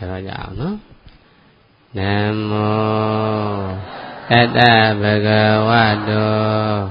rồi dạo nó Nam mô Tát Bhagavato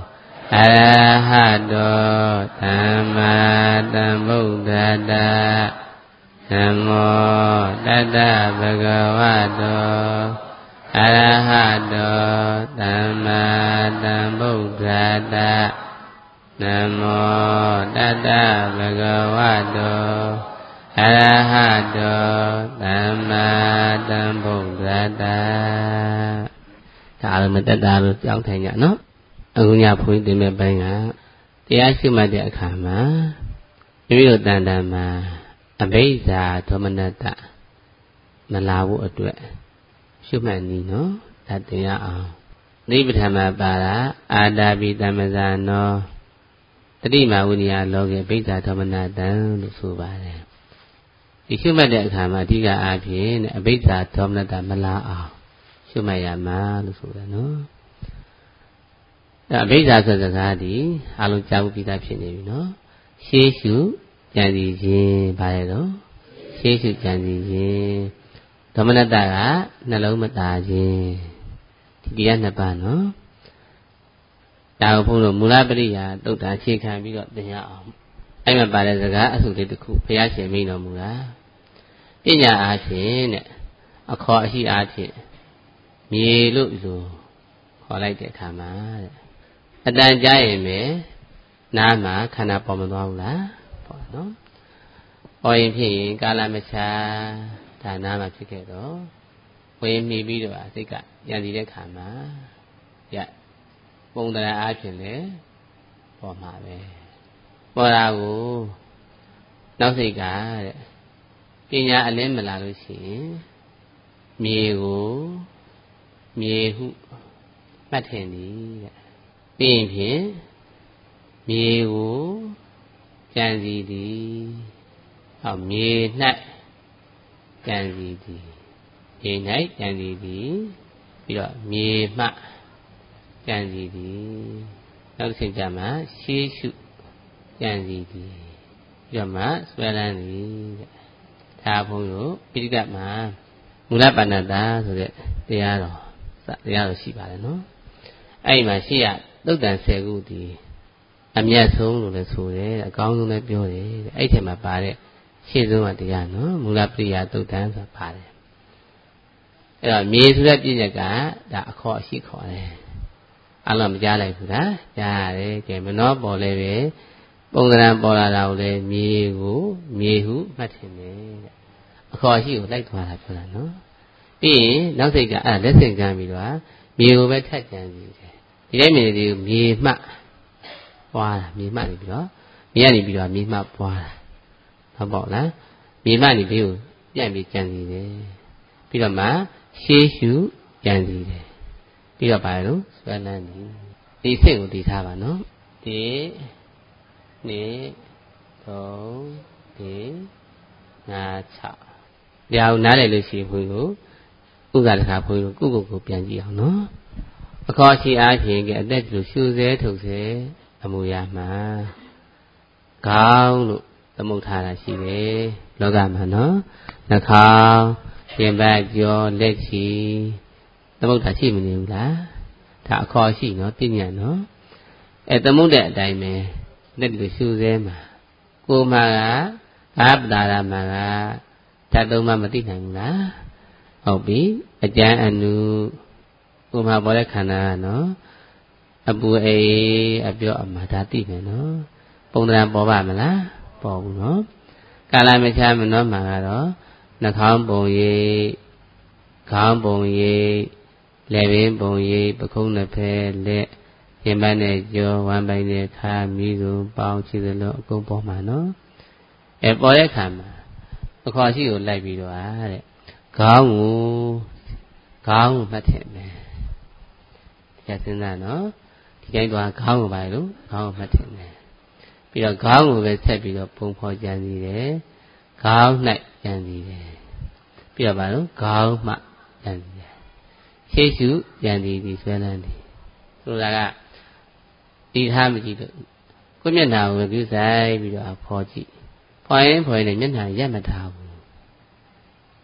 Arahato Samma Sambuddhassa Nam mô Tát Bhagavato Arahato Samma Sambuddhassa Nam mô Tát Bhagavato Arahato Samma Sambuddhassa. Cả mình tất cả được giáo thầy nhã nó. Ông nhà phụ thì mẹ bay ngã. Thì ai sư mà địa khả mà. Vì được tàn đàn mà. Bây giờ thôi mình đã tạ. Mà lao vụ ở tuổi. Sư mà ní nó. Đã tình nhã ông. Đi bị thầm mà bà đã. Ada bị tàm mà ra nó. Tất đi mà vunni à lo kì. Bây giờ thôi mình đã tàn. Được sư bà này. Thì sư mà địa khả mà đi cả à phía. Bây giờ thôi mình đã tàn mà lao ông. Sư mà ya mà. Được sư bà nó. Bây giờ so sánh thì alo cháu bị ta phiền này nó, xế xứ chẳng gì gì bài đó, xế xứ chẳng gì gì, thằng mình đã cả, nó lâu mà ta gì, thì kia nó bà nó, cháu phong độ mula bari ya, tôi đã chia khai biết gọi tình nhau, anh mà bà là cả, số tiền được phải giá tiền mình nó mula, cái nhà ai thế nè, ở kho gì ai thế, nhiều lúc rồi, kho lại để tham mà. Ở đây trái em nam mà khả năng bỏ mình vào là bỏ nó, ôi thì cả là mấy cha thà nam mà chưa kể đó, ôi mi biết rồi tất cả, nhà gì đấy khả mà, dạ, bông ta là ai chuyện đấy, bỏ mà về, bỏ ra của, nó gì cả, cái nhà anh em mà làm được gì, miêu hú, bắt hình đi. Bình phiền, miêu, chẳng gì đi, miêu nãy, chẳng gì đi, miêu nãy chẳng gì đi, bây giờ miêu mạ, chẳng gì đi, nó sinh ra mà xế xụ, chẳng gì đi, bây giờ mà xoay lan đi, thà phong độ, bây giờ mà, mula panada rồi đấy,တရားတော်ရှိပါတယ်နော် အဲ့မှာရှိရသုတ်တန်10ခုတည်အမြတ်ဆုံးလို့လည်းဆိုတယ်အကောင်းဆုံးလည်းပြောတယ်အဲ့ထက်မှာပါတဲ့ရှေ့ဆုံးကတရားနော်မူလပရိယာသုတ်တန်ဆိုတာပါတယ်အဲ့တော့မြေဆိုတဲ့ပြည့်ညက်ကဒါအခေါ်အရှိခေါ်တယ်အလုံးမကြားလိုက်ဘူးလားကြားရတယ်ကဲမနှောပေါ်လဲပဲပုံသဏ္ဍာန်ပေါ်လာတာကိုလည်းမြေကိုမြေဟုမှတ်ထင်တယ်အခေါ်အရှိကိုလိုက်သွားတာပြောတာနော်ပြီးရင်နောက်စိတ်ကအဲ့လက်ဆင့်ကမ်းပြီးတော့မြေကိုပဲထက်ကြံစီတယ်ဒီတိုင်းမြေတွေကိုမြေမှပွားတာမြေမှနေပြီးတော့မြေကနေပြီးတော့မြေမှပွားတာဟုတ်ပေါ့လားမြေမှနေပြီးကိုပြန်ပြီးကြံစီတယ်ပြီးတော့မှရှေးရှုကြံစီတယ်ပြီးတော့ပါလို့ဆွဲလန်းတယ်ဒီစိတ်ကိုတည်ထားပါနော်ဒီနေ့3ဒီ5 6တရားကိုနားလည်လို့ရှိရင်ဘုန်းကြီးကိုဥက္ကဋ္ဌခါဘုန်းကြီးကိုကိုပြန်ကြည့်အောင်နော်အခေါ်ရှိအားဖြင့်ကအသက်လူရှုဆဲထုတ်ဆဲအမူအရာမှာခေါင်းလို့သမုတ်ထားတာရှိတယ်လောကမှာနော်နှာခေါင်းပြင်ပကြောလက်ချီသမုတ်တာရှိမနေဘူးလားဒါအခေါ်ရှိနော်ပြညာနော်အဲသမုတ်တဲ့အတိုင်းပဲလက်လူရှုဆဲမှာကိုမှာကဘာပဒါရမှာကဓာတ်သုံးမှမသိနိုင်ဘူးလားဟုတ်ပြီအကျမ်းအနုကိုမှာပေါ်တဲ့ခန္ဓာကနော်အပူအေးအပြောအမှားဒါသိမယ်နော်ပုံသဏ္ဍာန်ပေါ်ပါမလားပေါ်ဘူးနော်ကာလမချမနောမှာကတော့နှာခေါင်းပုံရိပ်ခေါင်းပုံရိပ်လက်ပင်ပုံရိပ်ပခုံးနှစ်ဖက်လက်ရင်ပန်းနဲ့ကြောဝမ်းပိုင်းနဲ့ခါမိစုံပေါင်းခြေစလုံးအကုန်ပေါ်မှာနော်အဲပေါ်တဲ့ခါမှာအခေါ်ရှိကိုလိုက်ပြီးတော့တဲ့ခေါင်းကိုမှတ်ထည့်မယ်ဒီကစဉ်းစားနော်ဒီတိုင်းသွားခေါင်းကိုပါလို့ခေါင်းကိုမှတ်ထည့်မယ်ပြီးတော့ခေါင်းကိုပဲဆက်ပြီးတော့ပုံဖော်ကြံစီတယ်ခေါင်း၌ကြံစီတယ်ပြီးတော့ပါလို့ခေါင်းမှကြံစီတယ်ရှေ့ရှုကြံစီပြီးဆွဲလန်းတယ်ဆိုတာကဒီထားမကြည့်လို့ကိုမျက်နှာကိုပြုဆိုင်ပြီးတော့ဖော်ကြည့်ဖော်ရင်နဲ့မျက်နှာရက်မထားဘူး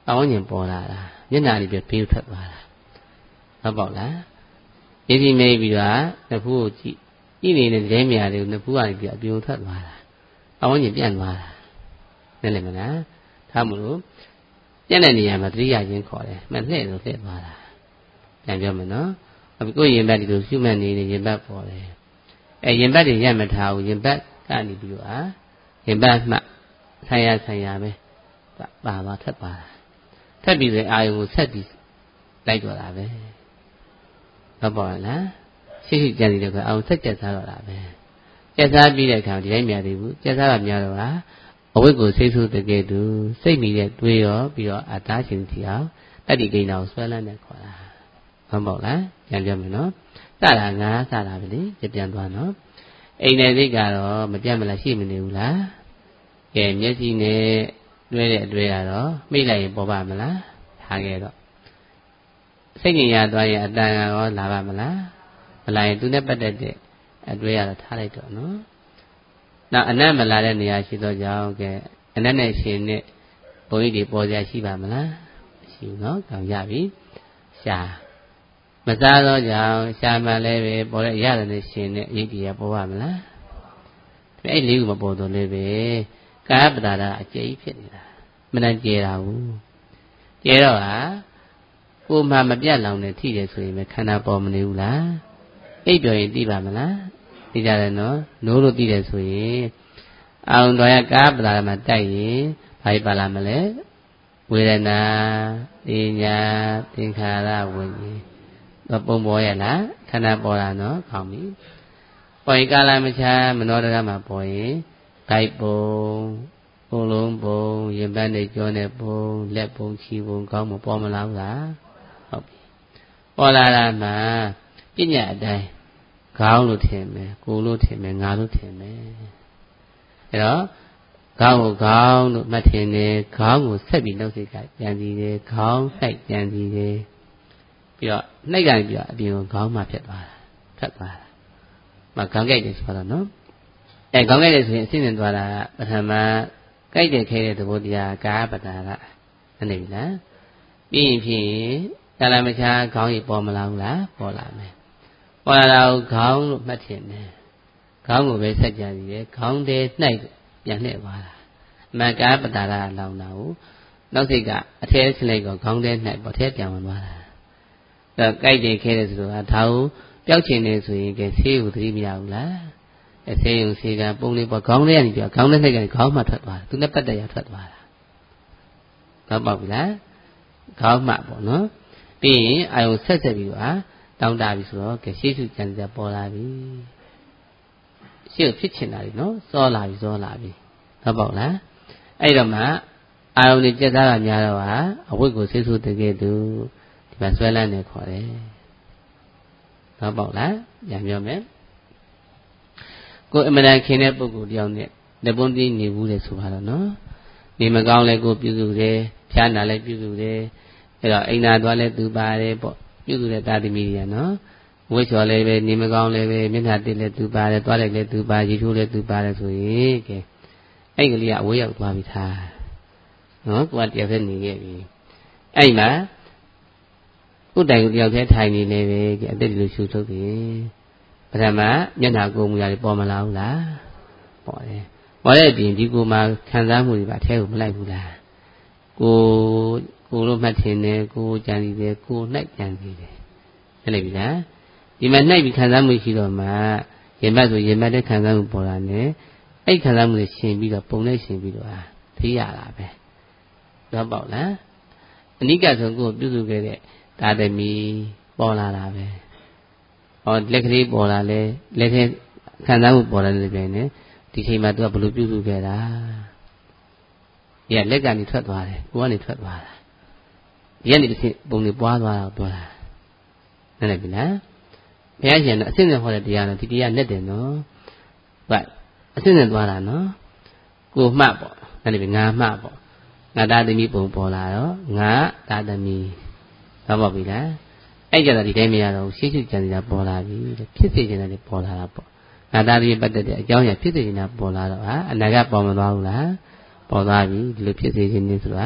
ပတ်ဝန်းကျင်ပေါ်လာတာမျက်နှာလေးပြဘေးထွက်သွားတာဟုတ်ပေါ့လားရည်စီမိတ်ပြီးတော့နှစ်ဖူးကိုကြည့်နေတဲ့ဒဲမြာတွေကိုနှစ်ဖူးကနေပြီးအပြုံထွက်သွားတာပတ်ဝန်းကျင်ပြန့်သွားတာနဲ့လည်းမလားထားမလို့ပြန့်တဲ့နေရာမှာသတိရခြင်းခေါ်တယ်မလှည့်လို့လှည့်သွားတာပြန်ပြောမယ်နော်အခုကိုယ်ရင်ဘတ်ဒီလိုရှုမှတ်နေတဲ့ရင်ဘတ်ပေါ်တယ်ရင်ဘတ်တွေရက်မထားဘူးရင်ဘတ်ကနေပြီးတော့ရင်ဘတ်မှဆိုင်ရပဲပါသွားထပ်ပါတာထပ်ပြီးတဲ့အာယုံကိုဆက်ပြီးလိုက်တော့တာပဲဟုတ်ပါလားရှိကြံနေတဲ့ကအောင်ဆက်ကြက်စားတော့တာပဲကြက်စားပြီးတဲ့အခါဒီတိုင်းမြတ်သေးဘူးကြက်စားတာများတော့အဝိတ်ကိုစိတ်ဆိုးတကယ်တူစိတ်မိတဲ့တွေးရောပြီးတော့အသားရှင်စီအောင်တတိကိန်းတော်ဆွဲလန်းတဲ့ခေါ်တာဟုတ်ပါလားပြန်ပြောမယ်နော်စတာငါစတာပဲလေပြန်သွားနော်အိမ်နယ်စိတ်ကတော့မပြတ်မလားရှိမနေဘူးလားကဲမျက်စိနဲ့တွဲတဲ့အတွေ့ရတော့မိလိုက်ရင်ပေါ်ပါမလားထားခဲ့တော့စိတ်ညင်ရသွားရင်အတန်ရောလာပါမလားမလာရင်သူနဲ့ပတ်သက်တဲ့အတွေ့ရတော့ထားလိုက်တော့နော်နောက်အနက်မလာတဲ့နေရာရှိတော့ကြောင်းကဲအနက်နဲ့ရှင်နဲ့ဘုန်းကြီးတွေပေါ်ကြရှိပါမလားရှိဘူးနော်ကောင်းရပြီရှာမစားတော့ကြောင်းရှာမှလည်းပဲပေါ်တဲ့ရတယ်နဲ့ရှင်နဲ့အရေးကြီးရပေါ်ပါမလားအဲ့လေးခုမပေါ်တော့လည်းပဲကာယပဒါဒအကျဉ်းဖြစ်နေတာမနှံကျဲတာဘူးကျဲတော့ကိုမှမပြတ်လောင်နဲ့ထိတယ်ဆိုရင်ပဲခန္ဓာပေါ်မနေဘူးလားအိပ်ပြောရင်သိပါမလားသိကြတယ်နော်နိုးလို့သိတယ်ဆိုရင်အောင်တော်ရကာယပဒါဒမှာတိုက်ရင်ဘာဖြစ်ပါလာမလဲဝေဒနာပညာသင်္ခါရဝိညာဉ်တော့ပုံပေါ်ရလားခန္ဓာပေါ်တာနော်ခေါင်းပြီပေါ်ရင်ကာလမချာမနောဒရမှာပေါ်ရင်ဂိုက်ပုံလုံးပုံရင်ပန်းနဲ့ကြောနဲ့ပုံလက်ပုံချီပုံကောင်းမပေါ်မလားဟုတ်ပြီပေါ်လာတာမှာပညာအတိုင်းခေါင်းလို့ထင်မယ်ကိုယ်လို့ထင်မယ်ငါလို့ထင်မယ်အဲ့တော့ခေါင်းကိုခေါင်းလို့မှတ်ထင်တယ်ခေါင်းကိုဆက်ပြီးနှုတ်စိတ်ကပြန်စီတယ်ခေါင်းဆိုင်ပြန်စီတယ်ပြီးတော့နှိုက်ကနေပြီးတော့အပြင်ကိုခေါင်းမှဖြတ်သွားတာဖြတ်သွားတာမခေါင်းကြိုက်တယ်ဆိုတော့နော်ခေါင်းကြိုက်တယ်ဆိုရင်အစဉ်နဲ့သွားတာပထမကြိုက်တယ်ခဲတဲ့သဘောတရားကာယပဒါဒအနေပြီလားပြီးရင်ဖြင့်ကာလမချာခေါင်းကြီးပေါ်မလာဘူးလားပေါ်လာမယ်ပေါ်လာတော့ခေါင်းလို့မှတ်ထင်တယ်ခေါင်းကိုပဲဆက်ကြစီတယ်ခေါင်းထဲနှိုက်ပြန်လှည့်သွားတာအမှန်ကာယပဒါဒလောင်တာကိုနောက်စိတ်ကအထဲဆလိုက်တော့ခေါင်းထဲနှိုက်ပေါ်ထဲပြန်ဝင်သွားတာဒါကြိုက်တယ်ခဲတယ်ဆိုတော့ဒါကိုပျောက်ချင်တယ်ဆိုရင်ကဲဆေးကိုသတိမရဘူးလားဆေးရုံဆေးကပုံလေးပေါ်ခေါင်းထဲကနေပြောခေါင်းထဲကနေခေါင်းမှထွက်သွားတယ်သူနဲ့ပတ်သက်ရထွက်သွားတာတော့ပေါ့ပြီလားခေါင်းမှပေါ့နော်ပြီးရင်အာယုံဆက်ပြီးတော့တောင်းတပြီဆိုတော့ကဲရှေ့ရှုကြံစည်ပေါ်လာပြီရှေ့ဖြစ်ချင်တာလေနော်စောလာပြီတော့ပေါ့လားအဲ့တော့မှအာယုံနဲ့ကြက်သားတာများတော့အဝိတ်ကိုဆေးဆိုးတကယ်သူဒီမှာဆွဲလန်းနေခေါ်တယ်တော့ပေါ့လားပြန်ပြောမယ်ကိုအမှန်တန်ခင်တဲ့ပုဂ္ဂိုလ်တယောက်နဲ့လက်ပွန်းပြီးနေဘူးလေဆိုပါတော့နော်နေမကောင်းလဲကိုပြုစုတယ်ဖြားနာလဲပြုစုတယ်အဲ့တော့အိမ်သာသွားလဲသူပါတယ်ပေါ့ပြုစုတဲ့တာသမီးတွေကနော်ဝိချော်လဲပဲနေမကောင်းလဲပဲမျက်နှာတစ်လဲသူပါတယ်သွားလိုက်လဲသူပါရေထိုးလဲသူပါတယ်ဆိုရင်ကဲအဲ့ကလေးကအဝေးရောက်သွားပြီသားနော်ကိုကတယောက်တည်းနေခဲ့ပြီအဲ့မှာဥတိုင်ကိုတယောက်တည်းထိုင်နေနေပဲကဲအသက်ဒီလိုရှုထုတ်တယ်ပထမမျက်နှာကိုယ်မူရတယ်ပေါ်မလာဘူးလားပေါ်တယ်ပေါ်တဲ့အပြင်ဒီကိုယ်မှာခံစားမှုတွေပါအထဲကိုမလိုက်ဘူးလားကိုလို့မှတ်ထင်တယ်ကိုကြံစီတယ်ကိုနှိုက်ကြံစီတယ်အဲ့လိုပြီလားဒီမှာနှိုက်ပြီးခံစားမှုရှိတော့မှရင်မတ်ဆိုရင်မတ်တဲ့ခံစားမှုပေါ်လာတယ်အဲ့ခံစားမှုတွေရှင်ပြီးတော့ပုံနဲ့ရှင်ပြီးတော့သိရတာပဲတော့ပေါ့လားအနိကဆုံးကိုပြုစုခဲ့တဲ့တာသမီပေါ်လာတာပဲဟောလက်ကလေးပေါ်လာလဲလက်ထဲခံစားမှုပေါ်လာတယ်ပြန်နေဒီချိန်မှာသူကဘလို့ပြုစုခဲ့တာဒီကလက်ကနေထွက်သွားတယ်ကိုကနေထွက်သွားတာဒီကနေတစ်ဆင့်ပုံတွေပွားသွားတာပြောတာနားလည်ပြီလားဘုရားရှင်ကအစစ်နဲ့ဟောတဲ့တရားတော့ဒီတရားနဲ့တယ်နော်ဟုတ်အစစ်နဲ့သွားတာနော်ကိုမှတ်ပေါ့နားလည်ပြီငါမှတ်ပေါ့ငါသားသမီးပုံပေါ်လာတော့ငါသားသမီးဟုတ်ပါပြီလားအဲ့ကြတော့ဒီတိုင်းမရတော့ရှေ့ရှုကြံနေတာပေါ်လာပြီဖြစ်စေချင်တယ်ပေါ်လာတာပေါ့ငါသားသမီးပတ်သက်တဲ့အကြောင်းအရာဖြစ်စေချင်တာပေါ်လာတော့အနာကပေါ်မသွားဘူးလားပေါ်သွားပြီဒီလိုဖြစ်စေချင်နေဆိုတာ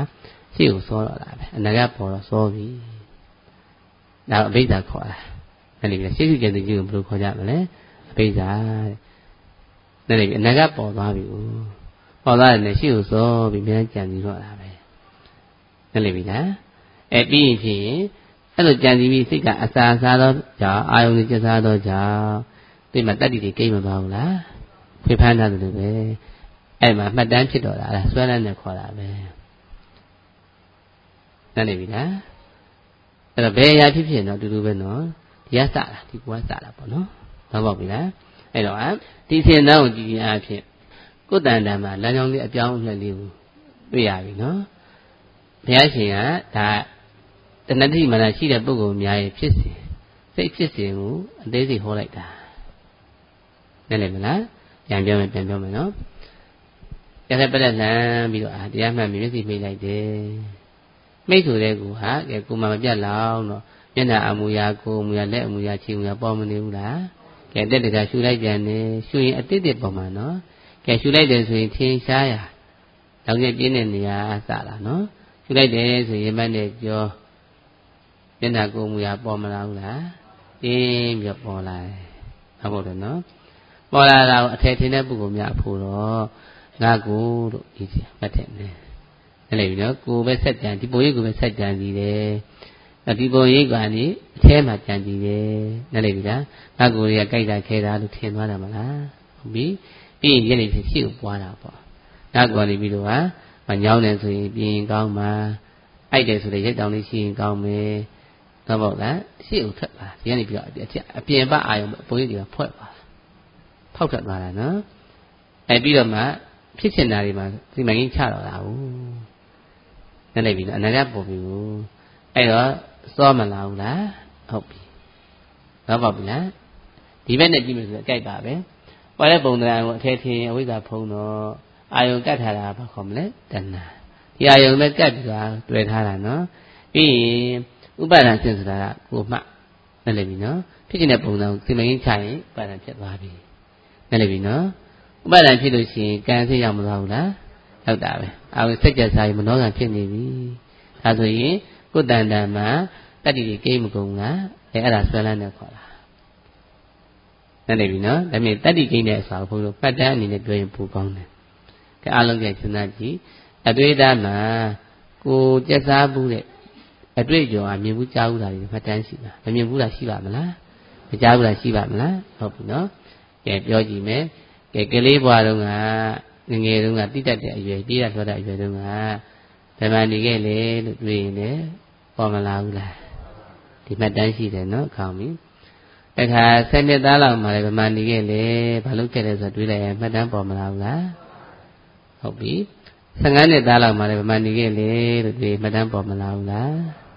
ရှေ့ကိုစောတော့တာပဲအနာဂတ်ပေါ်တော့စောပြီဒါအဘိဓါခေါ်တာအဲ့ဒီရှေ့ရှုကျင်သူကြီးကိုဘယ်လိုခေါ်ကြမလဲအဘိဓါတဲ့အဲ့ဒီအနာဂတ်ပေါ်သွားပြီပေါ်သွားတယ်ရှေ့ကိုစောပြီးမြန်ကြံပြီးတော့တာပဲအဲ့ဒီပြီလားအဲ့ပြီးရင်ဖြစ်ရင်အဲ့လိုကြံစီပြီးစိတ်ကအစာစားတော့ကြောင့်အာယုန်ကြီးကျစားတော့ကြောင့်ဒီမှာတတ္တိတွေကိမ့်မသွားဘူးလားဖွေဖမ်းထားတယ်လို့ပဲအဲ့မှာမှတ်တမ်းဖြစ်တော့တာအဲ့ဒါဆွဲလန်းနေခေါ်တာပဲနားလည်ပြီလားအဲ့တော့ဘယ်အရာဖြစ်ဖြစ်တော့တူတူပဲနော်ဒီကစတာဒီကွာစတာပေါ့နော်ဘာပေါ့ပြီလားအဲ့တော့ဒီစင်တန်းကိုကြည်ရင်အဖြစ်ကိုယ်တန်တန်မှာလမ်းကြောင်းလေးအပြောင်းအလဲလေးကိုတွေ့ရပြီနော်ဘုရားရှင်ကဒါတဏှတိမာနရှိတဲ့ပုဂ္ဂိုလ်များရဲ့ဖြစ်စဉ်စိတ်ဖြစ်စဉ်ကိုအသေးစိတ်ဟောလိုက်တာနားလည်မလားပြန်ပြောမယ်နော်ကျတဲ့ပလက်လမ်းပြီးတော့တရားမှန်မျက်စိမိတ်လိုက်တယ်မိတ်ဆိုတဲ့ကူဟာကဲကိုမှမပြတ်လောက်တော့မျက်နှာအမူအရာကိုအမူအရာလက်အမူအရာခြေအမူအရာပေါ်မနေဘူးလားကဲတက်တကရှူလိုက်ပြန်တယ်ရှူရင်အတစ်တစ်ပေါ်မှာနော်ကဲရှူလိုက်တယ်ဆိုရင်ထင်းရှားရတောင်ကျပြင်းတဲ့နေရာအစလာနော်ရှူလိုက်တယ်ဆိုရင်မတ်နဲ့ကြောမျက်နှာကိုအမူအရာပေါ်မလာဘူးလားပြင်းပြီးပေါ်လာတယ်ဟုတ်တယ်နော်ပေါ်လာတာကိုအထက်ထင်းတဲ့ပုဂ္ဂိုလ်များအဖို့တော့ငါကိုလို့ဒီစီမှတ်တယ်နဲ့အဲ့လေပြီနော်ကိုပဲဆက်ကြံဒီပုံရိပ်ကိုပဲဆက်ကြံစီတယ်ဒီပုံရိပ်ကနေအထဲမှာကြံစီတယ်နဲ့လေပြီလားငါကိုတွေကကြိုက်တာခဲတာလို့ထင်သွားတာမလားဟုတ်ပြီပြီးရင်ညနေဖြစ်ရှေ့ကိုပွားတာပေါ့ငါကိုနေပြီးတော့ဟာညောင်းတယ်ဆိုရင်ပြင်းကောင်းမှာအိုက်တယ်ဆိုရင်ရက်တောင်လေးရှိရင်ကောင်းမယ်ဟုတ်ပေါ့လားရှေ့ကိုထွက်သွားဒီကနေပြီးတော့အပြင်ဘက်အာယုံပုံရိပ်တွေကဖွက်သွားဖောက်ထွက်သွားတာနော်အဲ့ပြီးတော့မှဖြစ်ချင်တာတွေမှာဒီမငင်းချတော့တာဟုတ်နဲ့လိုက်ပြီနော်အနာဂတ်ပေါ်ပြီအဲ့တော့စောမလာဘူးလားဟုတ်ပြီတော့ပေါ့ပြီလားဒီဘက်နဲ့ကြည့်မယ်ဆိုတော့ကြိုက်ပါပဲပေါ်တဲ့ပုံသဏ္ဍာန်ကိုအထည်ထင်အဝိဇ္ဇာဖုံးတော့အာယုံကတ်ထားတာဘာခေါ်မလဲတဏှာဒီအာယုံနဲ့ကတ်ပြီးတော့တွေ့ထားတာနော်ပြီးရင်ဥပါဒံစဉ်ဆိုတာကကိုမှနဲ့လိုက်ပြီနော်ဖြစ်ချင်တဲ့ပုံစံကိုဒီမငင်းချရင်ဥပါဒံဖြစ်သွားပြီနဲ့လိုက်ပြီနော်ဥပါဒံဖြစ်လို့ရှိရင်ကံစိတ်ရောက်မသွားဘူးလားဟုတ်တာပဲအာဝိစိတ်ကြစားရင်မနောကံဖြစ်နေပြီဒါဆိုရင်ကိုယ်တန်တန်မှာတတ္တိတွေကိမ့်မကုန်လားအဲ့ဒါဆွဲလန်းနေခေါ်တာနားလည်ပြီနော်ဒါမြင်တတ္တိကိမ့်တဲ့အစာကိုဘုရားပတ်တန်းအနေနဲ့ပြောရင်ပိုကောင်းတယ်ကဲအားလုံးကြည့်စဉ်းစားကြည့်အတွေ့အကြုံမှာကိုကြက်စားဘူးတဲ့အတွေ့အကြုံအမြင်ဘူးကြားဘူးတာတွေမှတ်တမ်းရှိတာမမြင်ဘူးလားရှိပါမလားမကြားဘူးလားရှိပါမလားဟုတ်ပြီနော်ကဲပြောကြည့်မယ်ကလေးဘွားတုန်းကငငယ်တုန်းကတိတတ်တဲ့အရွယ်ပြေးရထွက်တဲ့အရွယ်တုန်းကဓမ္မနေခဲ့လေလို့တွေ့ရင်လည်းပေါ်မလာဘူးလားဒီမှတ်တမ်းရှိတယ်နော်ခေါင်းပြီတခါ7နှစ်သားလောက်မှလည်းဓမ္မနေခဲ့လေဘာလို့ခဲ့လဲဆိုတော့တွေးလိုက်ရင်မှတ်တမ်းပေါ်မလာဘူးလားဟုတ်ပြီ15နှစ်သားလောက်မှလည်းဓမ္မနေခဲ့လေလို့တွေ့မှတ်တမ်းပေါ်မလာဘူးလား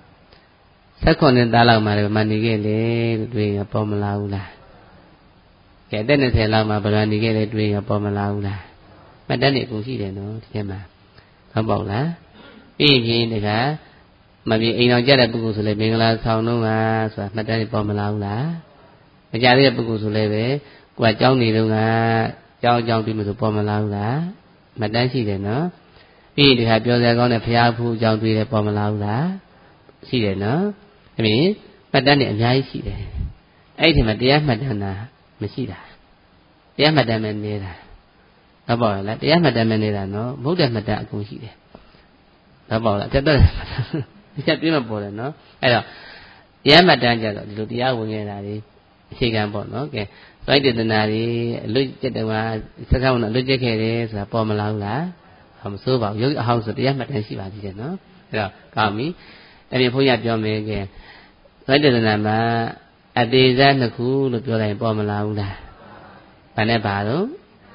16နှစ်သားလောက်မှလည်းဓမ္မနေခဲ့လေလို့တွေ့ရင်ပေါ်မလာဘူးလားကဲအသက်20လောက်မှဗလာနေခဲ့တဲ့တွေ့ရပေါ်မလာဘူးလားမှတ်တမ်းနေအကုန်ရှိတယ်နော်ဒီထဲမှာဟုတ်ပေါ့လားပြီးရင်တခါမပြေအိမ်အောင်ကြတဲ့ပုဂ္ဂိုလ်ဆိုလဲမင်္ဂလာဆောင်တော့ကဆိုတာမှတ်တမ်းနေပေါ်မလာဘူးလားမကြတဲ့ပုဂ္ဂိုလ်ဆိုလဲပဲကိုယ်ကကြောင်းနေတော့ကကြောင်းပြီးမှဆိုပေါ်မလာဘူးလားမှတ်တမ်းရှိတယ်နော်ပြီးရင်တခါပြောစရာကောင်းတဲ့ဘုရားဖူးကြောင်းတွေ့တယ်ပေါ်မလာဘူးလားရှိတယ်နော်ဒါပြင်မှတ်တမ်းနေအများကြီးရှိတယ်အဲ့ဒီမှာတရားမှတ်တမ်းတာမရှိတာတရားမှတ်တမ်းပဲနေတာဟုတ်ပါလားတရားမှတ်တမ်းပဲနေတာနော်ဘုဒ္ဓမှတ်တမ်းအကုန်ရှိတယ်ဟုတ်ပါလားတက်တက်ဒီချက်ပြမပေါ်တယ်နော်အဲ့တော့တရားမှတ်တမ်းကြတော့ဒီလိုတရားဝင်နေတာတွေအခြေခံပေါ့နော်ကဲစိုက်တည်တနာတွေအလွတ်ကျက်တယ်မှာစကားဝင်အလွတ်ကျက်ခဲ့တယ်ဆိုတာပေါ်မလာဘူးလားမစိုးပါဘူးရုပ်အဟောင်းဆိုတရားမှတ်တမ်းရှိပါသေးတယ်နော်အဲ့တော့ကောင်းပြီဒါပြင်ဘုန်းကြီးပြောမယ်ကဲစိုက်တည်တနာမှာအသေးစားနှစ်ခုလို့ပြောလိုက်ပေါ်မလာဘူးလားဘာနဲ့ပါတော့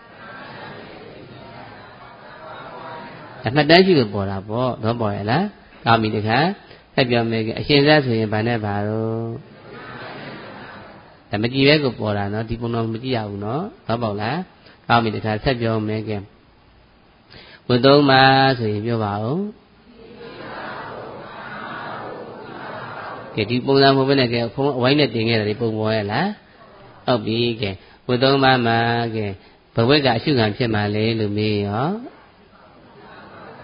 အမှတ်တမ်းရှိလို့ပေါ်တာပေါ့တော့ပေါ်ရလားကောင်းပြီတခါဆက်ပြောမယ်ကအရှင်စားဆိုရင်ဘာနဲ့ပါတော့ဒါမကြည့်ပဲကိုပေါ်တာနော်ဒီပုံတော်မကြည့်ရဘူးနော်တော့ပေါ့လားကောင်းပြီတခါဆက်ပြောမယ်ကဝတ်သုံးပါဆိုရင်ပြောပါဦးကဲဒီပုံစံမဟုတ်ဘဲနဲ့ကဲဖုံးအဝိုင်းနဲ့တင်ခဲ့တာဒီပုံပေါ်ရလားဟုတ်ပြီကဲဝတ်သုံးပါမှာကဲဘဝက်ကအရှုခံဖြစ်မှလေလို့မေးရော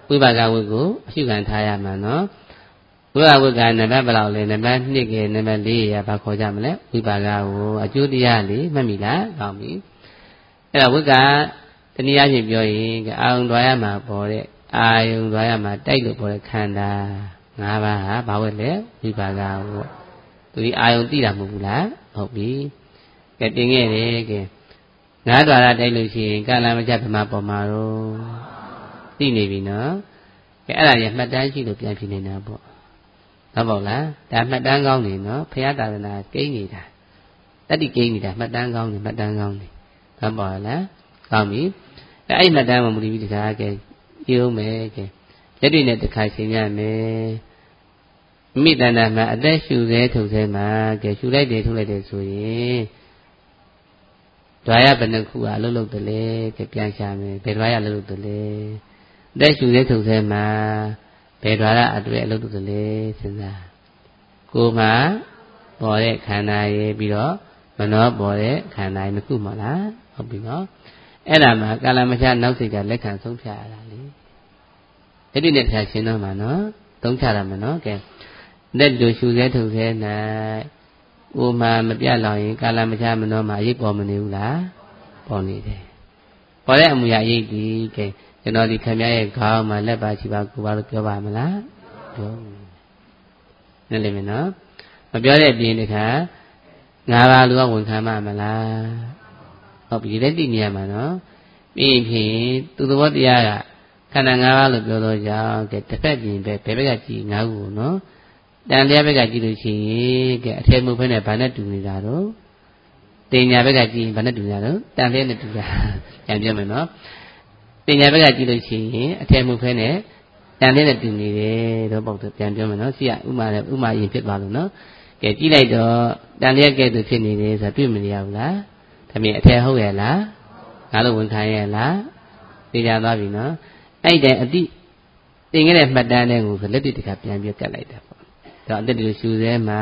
ဝိပါကဝတ်ကိုအရှုခံထားရမှာနော်ဝိပါကဝတ်ကနံပါတ်ဘယ်လောက်လဲနံပါတ်2ကနံပါတ်4ရဘာခေါ်ကြမလဲဝိပါကကိုအကျိုးတရားလေးမှတ်မိလားကောင်းပြီအဲ့ဒါဝတ်ကတနည်းအားဖြင့်ပြောရင်အာယုံတွားရမှာပေါ်တဲ့အာယုံတွားရမှာတိုက်လို့ပေါ်တဲ့ခန္ဓာ၅ပါးဟာဘာဝတ်လဲဝိပါကဝတ်သူဒီအာယုံသိတာမဟုတ်ဘူးလားဟုတ်ပြီကဲတင်ခဲ့တယ်ကဲငါးတွားရတိုက်လို့ရှိရင်ကာလမကျဗမာပေါ်မှာတော့သိနေပြီနော်ကဲအဲ့ဒါရမှတ်တမ်းရှိလို့ပြန်ဖြစ်နေတာပေါ့ဟုတ်ပါလားဒါမှတ်တမ်းကောင်းနေနော်ဘုရားသာသနာကိန်းနေတာတတိကိန်းနေတာမှတ်တမ်းကောင်းနေမှတ်တမ်းကောင်းနေဟုတ်ပါလားကောင်းပြီအဲ့မှတ်တမ်းမှမူပြီးတခါကဲပြုံးမယ်ကဲလက်တွေနဲ့တခါရှင်းရမယ်မိတ္တနာမှာအသက်ရှူသေးထုတ်သေးမှာကဲရှူလိုက်တယ်ထုတ်လိုက်တယ်ဆိုရင်ဓာရဘယ်နှခုအလုပ်လုပ်တယ်လဲကဲပြန်ရှာမယ်ဘယ်ဓာရလုပ်လုပ်တယ်လဲအသက်ရှူသေးထုတ်သေးမှာဘယ်ဓာရအတွေ့အလုပ်လုပ်တယ်လဲစဉ်းစားကိုယ်မှာပေါ်တဲ့ခန္ဓာရေးပြီးတော့မနောပေါ်တဲ့ခန္ဓာရေးနှစ်ခုမလားဟုတ်ပြီနော်အဲ့ဒါမှာကာလမချနောက်စိတ်ကလက်ခံဆုံးဖြတ်ရတာလေအဲ့ဒီနဲ့တရားရှင်းတော့မှာနော်သုံးချတာမှာနော်ကဲလက်တို့ရှူသေးထုတ်သေး၌ဥမာမပြတ်လောင်ရင်ကာလမချမနောမှာအရေးပေါ်မနေဘူးလားပေါ်နေတယ်ပေါ်တဲ့အမူအရာအရေးဒီကဲကျွန်တော်ဒီခင်ဗျားရဲ့ခေါင်းမှာလက်ပါချီပါကိုပါလို့ပြောပါမလားပြောနေလိမ့်မယ်နော်မပြောတဲ့အပြင်တခါ၅ပါးလူကဝန်ခံမှာမလားဟုတ်ပြီလက်တိနေရမှာနော်ပြီးရင်သူသဘောတရားကခန္ဓာ၅ပါးလို့ပြောတော့ကြောင့်ကဲတစ်ဖက်ပြင်ပဲဘယ်ဘက်ကကြည့်၅ခုကိုနော်တန်တရားဘက်ကကြည့်လို့ရှိရင်ကဲအထည်မှုဖက်နဲ့ဘာနဲ့တူနေတာတော့တင်ညာဘက်ကကြည့်ရင်ဘာနဲ့တူနေတာတော့တန်တရားနဲ့တူတာပြန်ပြောမယ်နော်တင်ညာဘက်ကကြည့်လို့ရှိရင်အထည်မှုဖက်နဲ့တန်တရားနဲ့တူနေတယ်တော့ပေါ့ပြန်ပြောမယ်နော်ရှိရဥမာနဲ့ဥမာရင်ဖြစ်သွားလို့နော်ကဲကြည့်လိုက်တော့တန်တရားကဲ့သို့ဖြစ်နေတယ်ဆိုတာတွေ့မနေရဘူးလားဒါမြင်အထည်ဟုတ်ရဲ့လားငါတို့ဝန်ခံရဲ့လားသိကြသွားပြီနော်အဲ့တိုင်အတိတင်ခဲ့တဲ့မှတ်တမ်းတဲ့ကိုလက်တိတခါပြန်ပြကတ်လိုက်တာပေါ့ဒါအသက်တူရှူသေးမှာ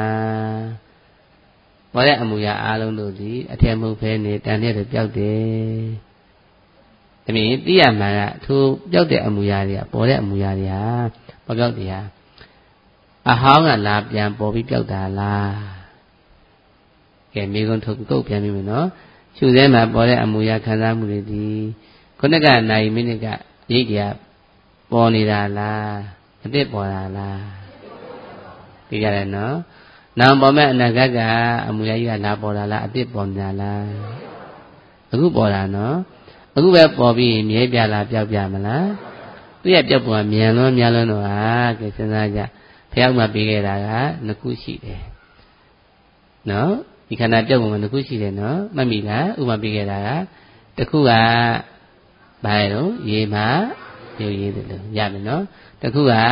ပေါ်တဲ့အမူအရာအားလုံးတို့ဒီအထည်မဟုတ်ဖဲနဲ့တန်တဲ့တွေပျောက်တယ်ဒါမြင်သိရမှာကထိုပျောက်တဲ့အမူအရာတွေကပေါ်တဲ့အမူအရာတွေဟာမပျောက်တရားအဟောင်းကလာပြန်ပေါ်ပြီးပျောက်တာလားကဲမိကုံထုတ်ကုတ်ပြန်ပြီမယ်နော်ရှုသေးမှာပေါ်တဲ့အမူအရာခံစားမှုတွေဒီခုနကနိုင်မိနစ်ကရိတ်တရားပေါ်နေတာလားအစ်စ်ပေါ်တာလားသိကြတယ်နော်နောင်ပေါ်မဲ့အနာဂတ်ကအမူအရာကြီးကလာပေါ်တာလားအစ်စ်ပေါ်နေတာလားအခုပေါ်တာနော်အခုပဲပေါ်ပြီးမြဲပြလားပျောက်ပြမလားသူရဲ့ပျောက်ပေါ်ကမြန်လွန်းများလွန်းတော့ဟာကဲစဉ်းစားကြဖျောက်မှပြီးခဲ့တာကနှစ်ခုရှိတယ်နော်ဒီခန္ဓာပျောက်ပုံမှာနှစ်ခုရှိတယ်နော်မှတ်မိလားဥပမာပြီးခဲ့တာကတစ်ခုကဘာလဲတော့ရေမှာရုပ်ရည်တယ်လို့ရမယ်နော်တစ်ခုက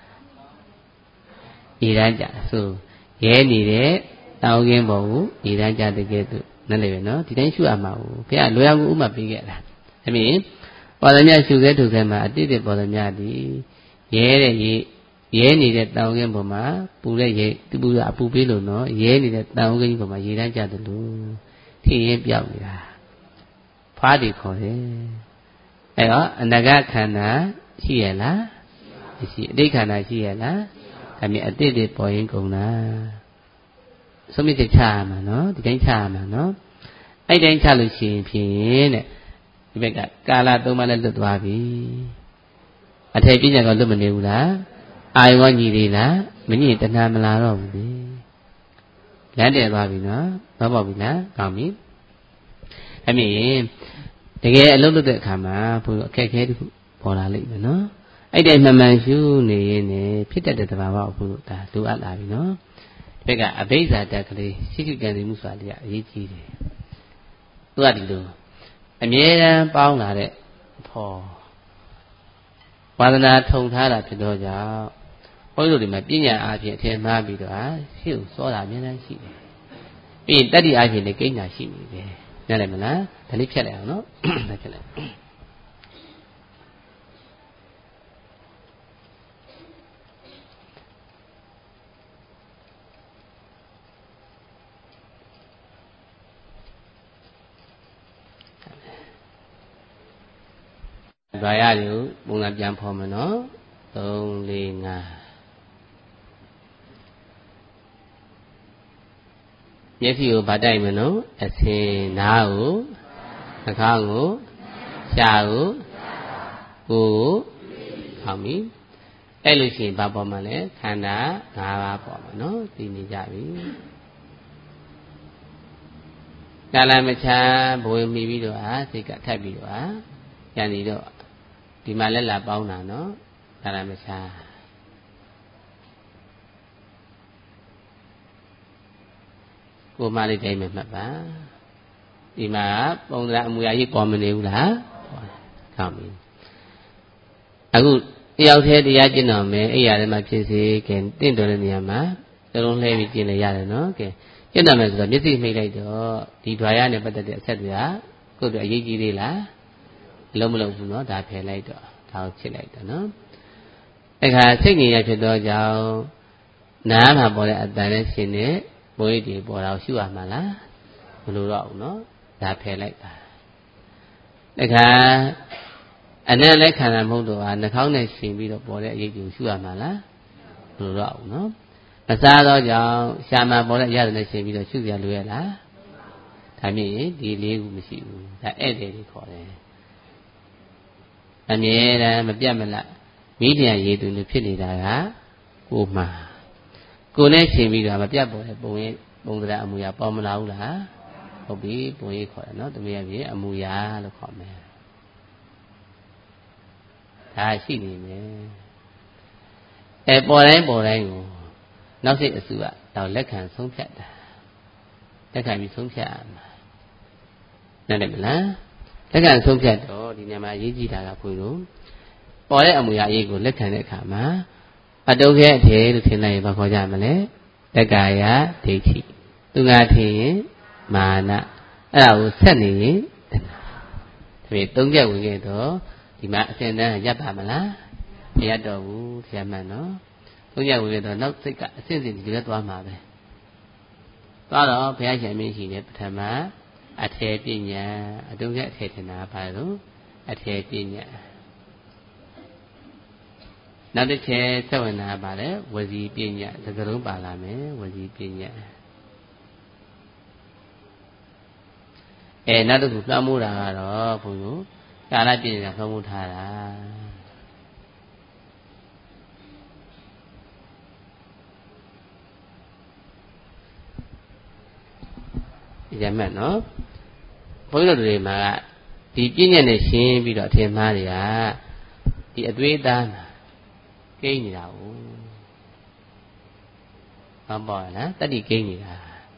ရေတန်းကြဆိုရဲနေတဲ့တောင်းကင်းပေါ်ကိုရေတန်းကြတဲ့ကဲ့သို့နဲ့လေပဲနော်ဒီတိုင်းရှုရမှာဘူးဘုရားလွယ်အောင်ဥပမာပြီးခဲ့တာဒါမြင်ပေါ်တယ်မြတ်ရှုခဲ့ထုတ်ခဲ့မှာအတိတ်ပေါ်တယ်မြတ်ဒီရဲတဲ့ရေရဲနေတဲ့တောင်ကင်းပေါ်မှာပူတဲ့ရေသူပူတာအပူပေးလို့နော်ရဲနေတဲ့တောင်ကင်းပေါ်မှာရေတန်းကြတယ်လို့ထိရင်ပြောက်နေတာဖွားတယ်ခေါ်တယ်အဲ့တော့အနဂတ်ခန္ဓာရှိရလားမရှိအတိတ်ခန္ဓာရှိရလားဒါမြင်အတိတ်တွေပေါ်ရင်ကုန်တာဆုံးဖြတ်ချက်ချရမှာနော်ဒီတိုင်းချရမှာနော်အဲ့တိုင်းချလို့ရှိရင်ဖြင့်တဲ့ဒီဘက်ကကာလ၃ပါးနဲ့လွတ်သွားပြီအထေပြညာကလွတ်မနေဘူးလားအာယုံကညီသေးလားမညီတဏှာမလာတော့ဘူးလေလမ်းတည်သွားပြီနော်မဟုတ်ပါဘူးလားကောင်းပြီအမြင်တကယ်အလုပ်လုပ်တဲ့အခါမှာဘုရားအခက်အခဲတခုပေါ်လာလိမ့်မယ်နော်အဲ့ဒီမှန်မှန်ရှုနေရင်ဖြစ်တတ်တဲ့သဘာဝကိုဘုရားဒါလိုအပ်လာပြီနော်ဒီဘက်ကအဘိဇာတက်ကလေးရှိရှိကံစီမှုဆိုတာလေးကအရေးကြီးတယ်သူကဒီလိုအမြဲတမ်းပေါင်းလာတဲ့ဖော်ဝါဒနာထုံထားတာဖြစ်တော့ကြောင့်ဘုန်းကြီးတို့ဒီမှာပညာအားဖြင့်အထင်မှားပြီးတော့ရှေ့ကိုစောတာအများကြီးရှိတယ်ပြီးရင်တတ္တိအားဖြင့်လည်းကိန်းတာရှိနေတယ်နားလည်မလားဒါလေးဖြတ်လိုက်အောင်နော်ဒါဖြတ်လိုက်ဒွါရတွေကိုပုံစံပြန်ဖော်မယ်နော်3 4 5မျက်စိကိုဗတ်တိုက်မယ်နော်အစင်နားကိုနှာခေါင်းကိုရှားကိုကိုယ်ကိုခေါင်းပြီအဲ့လို့ရှိရင်ဘာပေါ်မှာလဲခန္ဓာ5ပါးပေါ်မှာနော်သိနေကြပြီကာလမချမ်းဘဝင်မိပြီးတော့စိတ်ကထပ်ပြီးတော့ပြန်နေတော့ဒီမှာလက်လာပေါင်းတာနော်ကာလမချမ်းကိုမလေးတိုင်းမဲ့မှတ်ပါဒီမှာပုံစံအမူအရာကြီးပေါ်မနေဘူးလားကောင်းပြီအခုတယောက်တည်းတရားကျင့်တော်မယ်အဲ့ရထဲမှာဖြစ်စေကဲတင့်တော်တဲ့နေရာမှာလုံးလှဲပြီးကျင့်နေရတယ်နော်ကဲကျင့်တော်မယ်ဆိုတော့မျက်စိမှိတ်လိုက်တော့ဒီဓွာရနဲ့ပတ်သက်တဲ့အဆက်တွေကကိုယ့်တို့အရေးကြီးသေးလားလုံးမလုံးဘူးနော်ဒါဖယ်လိုက်တော့ဒါကိုချစ်လိုက်တော့နော်အဲ့ခါစိတ်ငြိမ်ရဖြစ်တော့ကြောင့်နားမှာပေါ်တဲ့အတန်နဲ့ရှင်နဲ့ဘုန်းကြီးတွေပေါ်တော့ရှုရမှာလားမလိုတော့ဘူးနော်ဒါဖယ်လိုက်ပါအဲ့ခါအနက်လက်ခန္ဓာမဟုတ်တော့နှာခေါင်းနဲ့ရှင်ပြီးတော့ပေါ်တဲ့အရေးကိုရှုရမှာလားမလိုတော့ဘူးနော်မစားတော့ကြောင့်ရှာမှာပေါ်တဲ့အရာတွေနဲ့ရှင်ပြီးတော့ရှုရလို့ရလားဒါမြင်ရင်ဒီလေးခုမရှိဘူးဒါဧည့်သည်တွေခေါ်တယ်အမြဲတမ်းမပြတ်မလတ်မိလျံရည်သူလိုဖြစ်နေတာကကိုမှကိုနဲ့ရှင်ပြီးတော့မပြတ်ပေါ်တဲ့ပုံရဲ့ပုံစံအမူအရာပေါ်မလာဘူးလားဟုတ်ပြီပုံရိပ်ခေါ်တယ်နော်တမယပြေအမူအရာလို့ခေါ်မယ်ဒါရှိနေမယ်ပေါ်တိုင်းကိုနောက်စိတ်အစုကတော့လက်ခံဆုံးဖြတ်တာလက်ခံပြီးဆုံးဖြတ်ရမှာနားလည်မလားလက်ခံဆုံးဖြတ်တော့ဒီနေရာမှာအရေးကြီးတာကဘုရားပေါ်တဲ့အမူအရာအရေးကိုလက်ခံတဲ့အခါမှာအတုခဲအထေလို့ထင်လိုက်ရင်ဘာခေါ်ကြမလဲတက္ကာယဒိဋ္ဌိသူငါထင်ရင်မာနအဲ့ဒါကိုဆက်နေရင်တဏှာဒါပေမဲ့သုံးချက်ဝင်ခဲ့တော့ဒီမှာအစဉ်တန်းရပ်ပါမလားမရပ်တော့ဘူးဆရာမနော်သုံးချက်ဝင်ခဲ့တော့နောက်စိတ်ကအစဉ်စဉ်ဒီလိုသွားမှာပဲသွားတော့ဘုရားရှင်မင်းရှိတယ်ပထမအထေပညာအတုခဲအထေထင်တာပါလို့အထေပညာနောက်တစ်ချက်ဆက်ဝင်တာပါလေဝစီပညာသကလုံးပါလာမယ်ဝစီပညာနောက်တစ်ခုလွှမ်းမိုးတာကတော့ဘုရားကာလပညာလွှမ်းမိုးထားတာရမှတ်နော်ဘုန်းကြီးတို့တွေမှာဒီပညာနဲ့ရှင်းပြီးတော့အထင်မှားတွေကဒီအသွေးသားမှာကိန်းနေတာဟုတ်မပေါ်လားတတိကိန်းနေတာ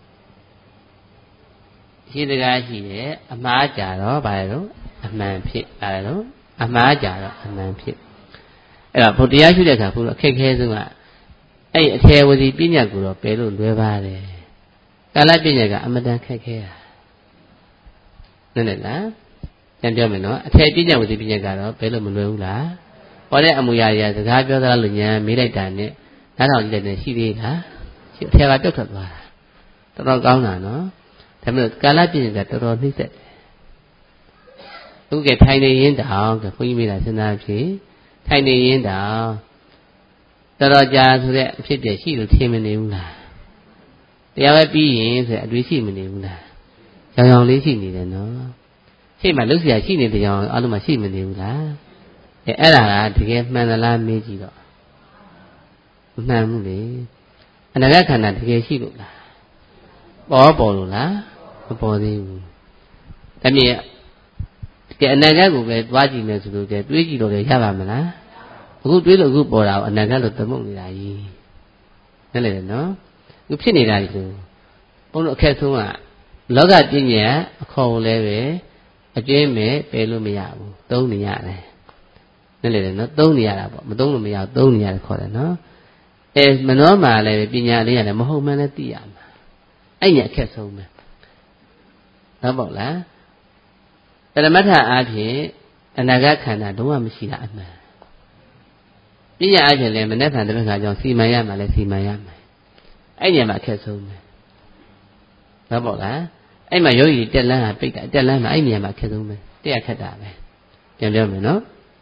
ရှိတကားရှိတယ်အမှားကြတော့ဘာလဲတော့အမှန်ဖြစ်ဘာလဲတော့အမှားကြတော့အမှန်ဖြစ်အဲ့တော့ဘုရားရှိတဲ့အခါဘုရားအခက်ခဲဆုံးကအဲ့အထေဝစီပညာကိုတော့ပယ်လို့လွယ်ပါတယ်ကာလပညာကအမတန်ခက်ခဲတာနည်းနည်းလားပြန်ပြောမယ်နော်အထေပညာဝစီပညာကတော့ဘယ်လိုမလွယ်ဘူးလားဟောတဲ့အမူအရာတွေစကားပြောသားလို့ညာမေးလိုက်တာနဲ့နားထောင်ကြည့်လိုက်နေရှိသေးလားရှိအထေကပြုတ်ထွက်သွားတာတော်တော်ကောင်းတာနော်ဒါပေမဲ့ကာလပညာကတော်တော်နှိမ့်ဆက်တယ်အခုကထိုင်နေရင်တောင်ကဘုန်းကြီးမေးတာစဉ်းစားဖြစ်ထိုင်နေရင်တောင်တော်တော်ကြာဆိုတဲ့အဖြစ်ပြရှိလို့ထင်မနေဘူးလားတရားပဲပြီးရင်ဆိုအတွေ့ရှိမနေဘူးလားကြောင်ကြောင်လေးရှိနေတယ်နော်ရှေ့မှာလှုပ်ရှားရှိနေတဲ့ကြောင်အားလုံးမှရှိမနေဘူးလားအဲ့ဒါကတကယ်မှန်သလားမေးကြည့်တော့မမှန်ဘူးလေအနာဂတ်ခန္ဓာတကယ်ရှိလို့လားပေါ်လို့လားမပေါ်သေးဘူးဒါမြင်တကယ်အနာဂတ်ကိုပဲသွားကြည့်မယ်ဆိုလို့ကဲတွေးကြည့်တော့လည်းရပါမလားအခုတွေးလို့အခုပေါ်တာကိုအနာဂတ်လို့သမုတ်နေတာကြီးနားလည်တယ်နော်အခုဖြစ်နေတာကြီးဆိုဘုန်းတော်အခက်ဆုံးကလောကပညာအခေါ်လည်းပဲအကျဉ်းမဲ့ပယ်လို့မရဘူးသုံးနေရတယ်နားလည်တယ်နော်သုံးနေရတာပေါ့မသုံးလို့မရဘူးသုံးနေရတယ်ခေါ်တယ်နော်မနှောမှာလည်းပညာလေးရတယ်မဟုတ်မှန်းလည်းသိရမှာအဲ့ညာအခက်ဆုံးပဲဟုတ်ပေါ့လားပရမတ္ထအားဖြင့်အနာဂတ်ခန္ဓာလုံးဝမရှိတာအမှန်ပညာအားဖြင့်လည်းမနေ့ကတပတ်ခါကြောင့်စီမံရမှာလည်းစီမံရမယ်အဲ့ညာမှာအခက်ဆုံးပဲဟုတ်ပေါ့လားအဲ့မှာယောဂီတက်လန်းဟာပိတ်တာတက်လန်းမှာအဲ့ညာမှာအခက်ဆုံးပဲတက်ရခက်တာပဲပြန်ပြောမယ်နော်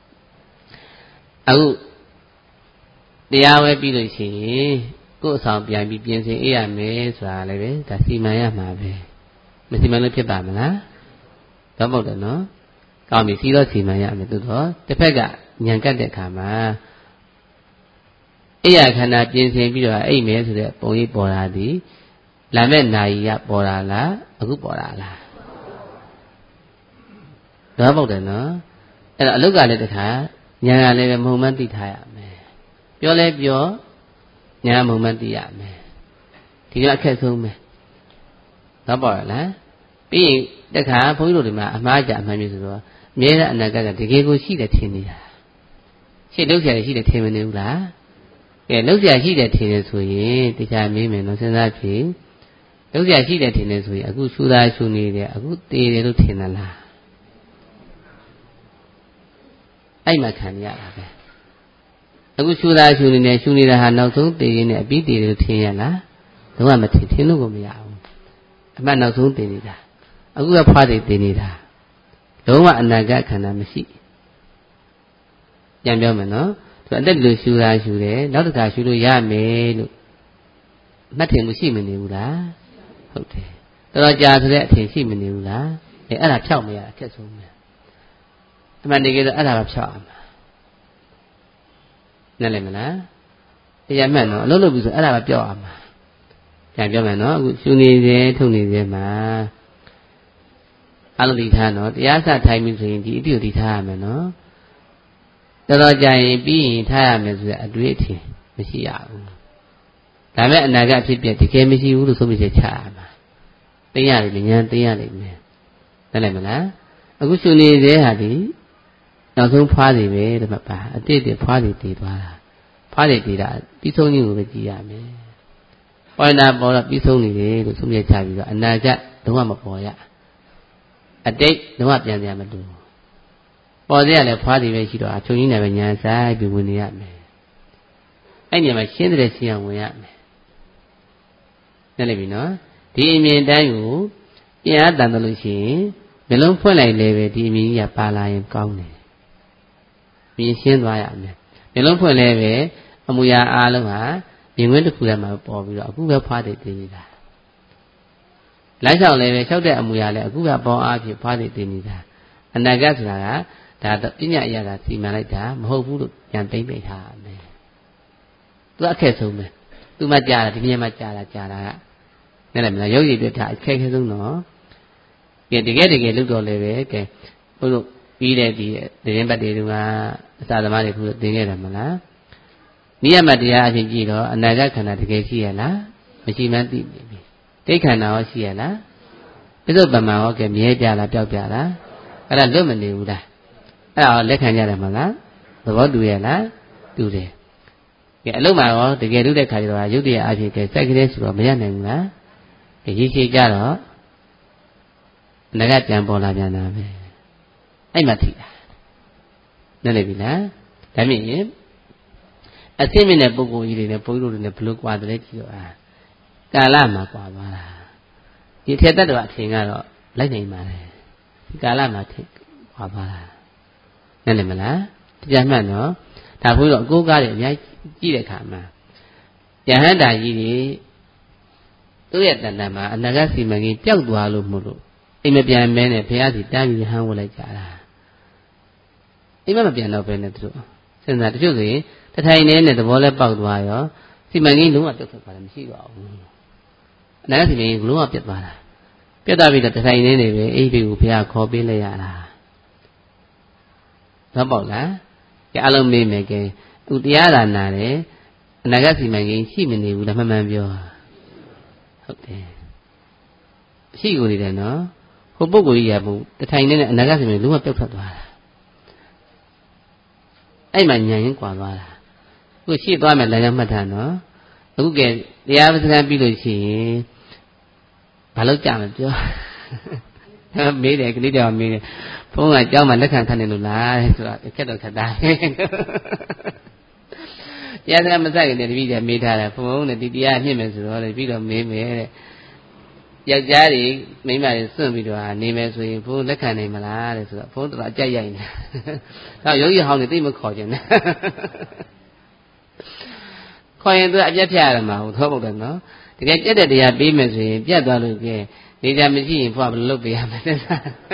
အခုတရားဝဲပြီးလို့ရှိရင်ကိုယ်အဆောင်ပြန်ပြီးပြင်ဆင်အေးရမယ်ဆိုတာလည်းပဲဒါစီမံရမှာပဲမစီမံလို့ဖြစ်ပါမလားတော့မဟုတ်တယ်နော်ကောင်းပြီစီတော့စီမံရမယ်သို့တော့တစ်ဖက်ကညံကတ်တဲ့အခါမှာအေးရခန္ဓာပြင်ဆင်ပြီးတော့အိတ်မယ်ဆိုတဲ့ပုံရိပ်ပေါ်လာသည်လာမဲ့နာယီကပေါ်လာလားအခုပေါ်လာလားတော့မဟုတ်တယ်နော်အဲ့တော့အလုတ်ကလည်းတခါညာကလည်းပဲမုံမှန်းသိထားရမယ်ပြောလဲပြောညာမုံမှန်းသိရမယ်ဒီကအခက်ဆုံးပဲတော့ပေါ်လားပြီးရင်တခါဘုန်းကြီးတို့ဒီမှာအမှားကြအမှန်မျိုးဆိုတော့အမြဲတမ်းအနာဂတ်ကတကယ်ကိုရှိတယ်ထင်နေတာရှေ့လုံးဆရာရှိတယ်ထင်မနေဘူးလားကဲလုံးဆရာရှိတယ်ထင်နေဆိုရင်တရားမေးမယ်နော်စဉ်းစားဖြေလုံးဆရာရှိတယ်ထင်နေဆိုရင်အခုရှူသားရှူနေတယ်အခုတေးတယ်လို့ထင်သလားအဲ့မှာခံရတာပဲအခုရှူသားရှူနေတယ်ရှူနေတာဟာနောက်ဆုံးတေးရင်းနဲ့အပြီးတေးတယ်လို့ထင်ရလားတော့မထင်လို့ကိုမရဘူးအမှန်နောက်ဆုံးတေးနေတာအခုကဖွားတေးနေတာလုံးဝအနာဂတ်ခန္ဓာမရှိပြန်ပြောမယ်နော်သူအသက်လူရှူတာရှူတယ်နောက်တစ်ခါရှူလို့ရမယ်လို့မှတ်ထင်မှုရှိမနေဘူးလားဟုတ်တယ်တော်တော်ကြာဆိုတဲ့အထင်ရှိမနေဘူးလားအဲ့ဒါဖြောက်မရအခက်ဆုံးပဲအမှန်တကယ်တော့အဲ့ဒါကဖြောက်အောင်နားလည်မလားတရားမှန်တော့အလုပ်လုပ်ပြီးဆိုအဲ့ဒါကပြောက်အောင်ပြန်ပြောမယ်နော်အခုရှူနေတယ်ထုတ်နေတယ်မှာအလုံးဒီထားနော်တရားစထိုင်ပြီဆိုရင်ဒီအတိကိုဒီထားရမယ်နော်တော်တော်ကြာရင်ပြီးရင်ထားရမယ်ဆိုတဲ့အတွေ့အထင်မရှိရဘူးဒါမဲ့အနာဂတ်ဖြစ်ပြတကယ်မရှိဘူးလို့ဆိုပြီးချက်ချရမှာသိရလိမ့်မယ်ဉာဏ်သိရလိမ့်မယ်နားလည်မလားအခုရှုနေတဲ့ဟာဒီနောက်ဆုံးဖွားစီပဲတမပါအတိတ်တွေဖွားစီတည်သွားတာဖွားစီတည်တာပြီးဆုံးခြင်းကိုပဲကြည့်ရမယ်ပေါ်လာပေါ်တော့ပြီးဆုံးနေတယ်လို့ဆိုပြီးချပြီးတော့အနာဂတ်တော့မပေါ်ရအတိတ်တော့ပြန်ပြန်မတူပေါ်သေးရလဲဖွားစီပဲရှိတော့အချုံကြီးနဲ့ပဲညာဆိုင်ပြီးဝင်နေရမယ်အဲ့ဒီမှာရှင်းတဲ့ရှင်းအောင်ဝင်ရမယ်နားလည်ပြီနော်ဒီအမြင်တိုင်းကိုပြန်အပ်တန်တယ်လို့ရှိရင်မျက်လုံးဖွင့်လိုက်လဲပဲဒီအမြင်ကြီးကပါလာရင်ကောင်းတယ်မြင်ရှင်းသွားရမယ်မျက်လုံးဖွင့်လဲပဲအမူအရာအားလုံးဟာမြင်ကွင်းတစ်ခုထဲမှာပေါ်ပြီးတော့အခုပဲဖွားတယ်သိနေတာလမ်းလျှောက်လဲပဲလျှောက်တဲ့အမူအရာလဲအခုကပေါ်အားဖြင့်ဖွားတယ်သိနေတာအနာဂတ်ဆိုတာကဒါပညာအရာကစီမံလိုက်တာမဟုတ်ဘူးလို့ပြန်သိမ့်မိထားရမယ်သူအခက်ဆုံးပဲသူမှကြားတာဒီမြင်မှကြားတာကနဲ့လည်းမလားရုပ်ရည်တွေ့တာအခက်ခဲဆုံးတော့ကဲတကယ်လုတော့လည်းပဲကဲဘုလို့ပြီးတဲ့ဒီသတင်းပတ်တွေကအစာသမားတွေခုသင်ခဲ့တယ်မလားနိယမတရားအချင်းကြည့်တော့အနာဂတ်ခန္ဓာတကယ်ရှိရလားမရှိမှန်းသိနေပြီတိတ်ခန္ဓာရောရှိရလားပြစ္ဆုတ်ပံမှာရောကဲမြဲပြလားပျောက်ပြလားအဲ့ဒါလွတ်မနေဘူးလားအဲ့ဒါလက်ခံကြတယ်မလားသဘောတူရလားတူတယ်ကဲအလုံးမှာရောတကယ်တူတဲ့ခါကျတော့ရုပ်တရားအဖြစ်ကဲစိုက်ကလေးဆိုတော့မရနိုင်ဘူးလားရေးချေကြတော့ငါကပြန်ပေါ်လာပြန်တာပဲအဲ့မှထိတာနားလည်ပြီလားဒါမြင်ရင်အသိမြင့်တဲ့ပုဂ္ဂိုလ်ကြီးတွေနဲ့ဘုန်းကြီးတို့တွေနဲ့ဘလို့ကွာတယ်ကြည့်တော့ကာလမှာကွာသွားတာဒီထက်တတ်တော့အထင်ကတော့လိုက်နိုင်ပါတယ်ဒီကာလမှာထိကွာသွားတာနားလည်မလားတရားမှန်တော့ဒါဘုန်းကြီးတို့အကိုးကားတွေအများကြီးကြည့်တဲ့အခါမှာယဟန္တာကြီးတွေသူ့ရဲ့တဏ္ဍာမှာအနာဂတ်စီမံကိန်းပျောက်သွားလို့မလို့အိမ်မပြန်မဲနဲ့ဘုရားစီတန်းပြီးဟန်းဝတ်လိုက်ကြတာအိမ်မပြန်တော့ပဲနဲ့သူတို့စဉ်းစားတချို့ဆိုရင်တထိုင်နဲ့သဘောလဲပေါက်သွားရောစီမံကိန်းလုံးဝပြုတ်ထွက်သွားတယ်မရှိတော့ဘူးအနာဂတ်စီမံကိန်းလုံးဝပြတ်သွားတာပြတ်သွားပြီးတော့တထိုင်နဲ့ပဲအိမ်တွေကိုဘုရားခေါ်ပေးလိုက်ရတာတော့ပေါ့လားကဲအလုံးမေးမယ်ကဲသူတရားသာနာတယ်အနာဂတ်စီမံကိန်းရှိမနေဘူးလားမှန်မှန်ပြောဟုတ်တယ်ရှိကိုနေတယ်နော်ဟိုပုဂ္ဂိုလ်ကြီးရဘူးတထိုင်နဲ့အနာဂတ်စီမံကိန်းလုံးဝပြုတ်ထွက်သွားတာအဲ့မှာညံရင်ကွာသွားတာခုရှိသွားမယ်လမ်းကြောင်းမှတ်ထားနော်အခုကဲတရားပစကံပြီးလို့ရှိရင်ဘာလို့ကြမပြောမေးတယ်ကလေးတော်မေးတယ်ဘုန်းကเจ้าမှာလက်ခံထားနေလို့လားဆိုတော့ခက်တော့ခက်တာတရားစကားမစခင်တည်းတပည့်ကြီးမေးထားတယ်ဘုန်းနဲ့ဒီတရားမြင့်မယ်ဆိုတော့ပြီးတော့မေးမယ်တဲ့ယောက်ျားတွေမိန်းမတွေစွန့်ပြီးတော့နေမယ်ဆိုရင်ဘုန်းလက်ခံနိုင်မလားတဲ့ဆိုတော့ဘုန်းတော်အကြိုက်ရိုက်နေတော့ယောဂီဟောင်းတွေသိမခေါ်ကြနဲ့ခေါ်ရင်သူအပြတ်ဖြတ်ရမှာဟုတ်သောဟုတ်တယ်နော်တကယ်ပြတ်တဲ့တရားပေးမယ်ဆိုရင်ပြတ်သွားလို့ကဲနေကြမရှိရင်ဘုရားဘယ်လိုလုပ်ပေးရမလဲဘု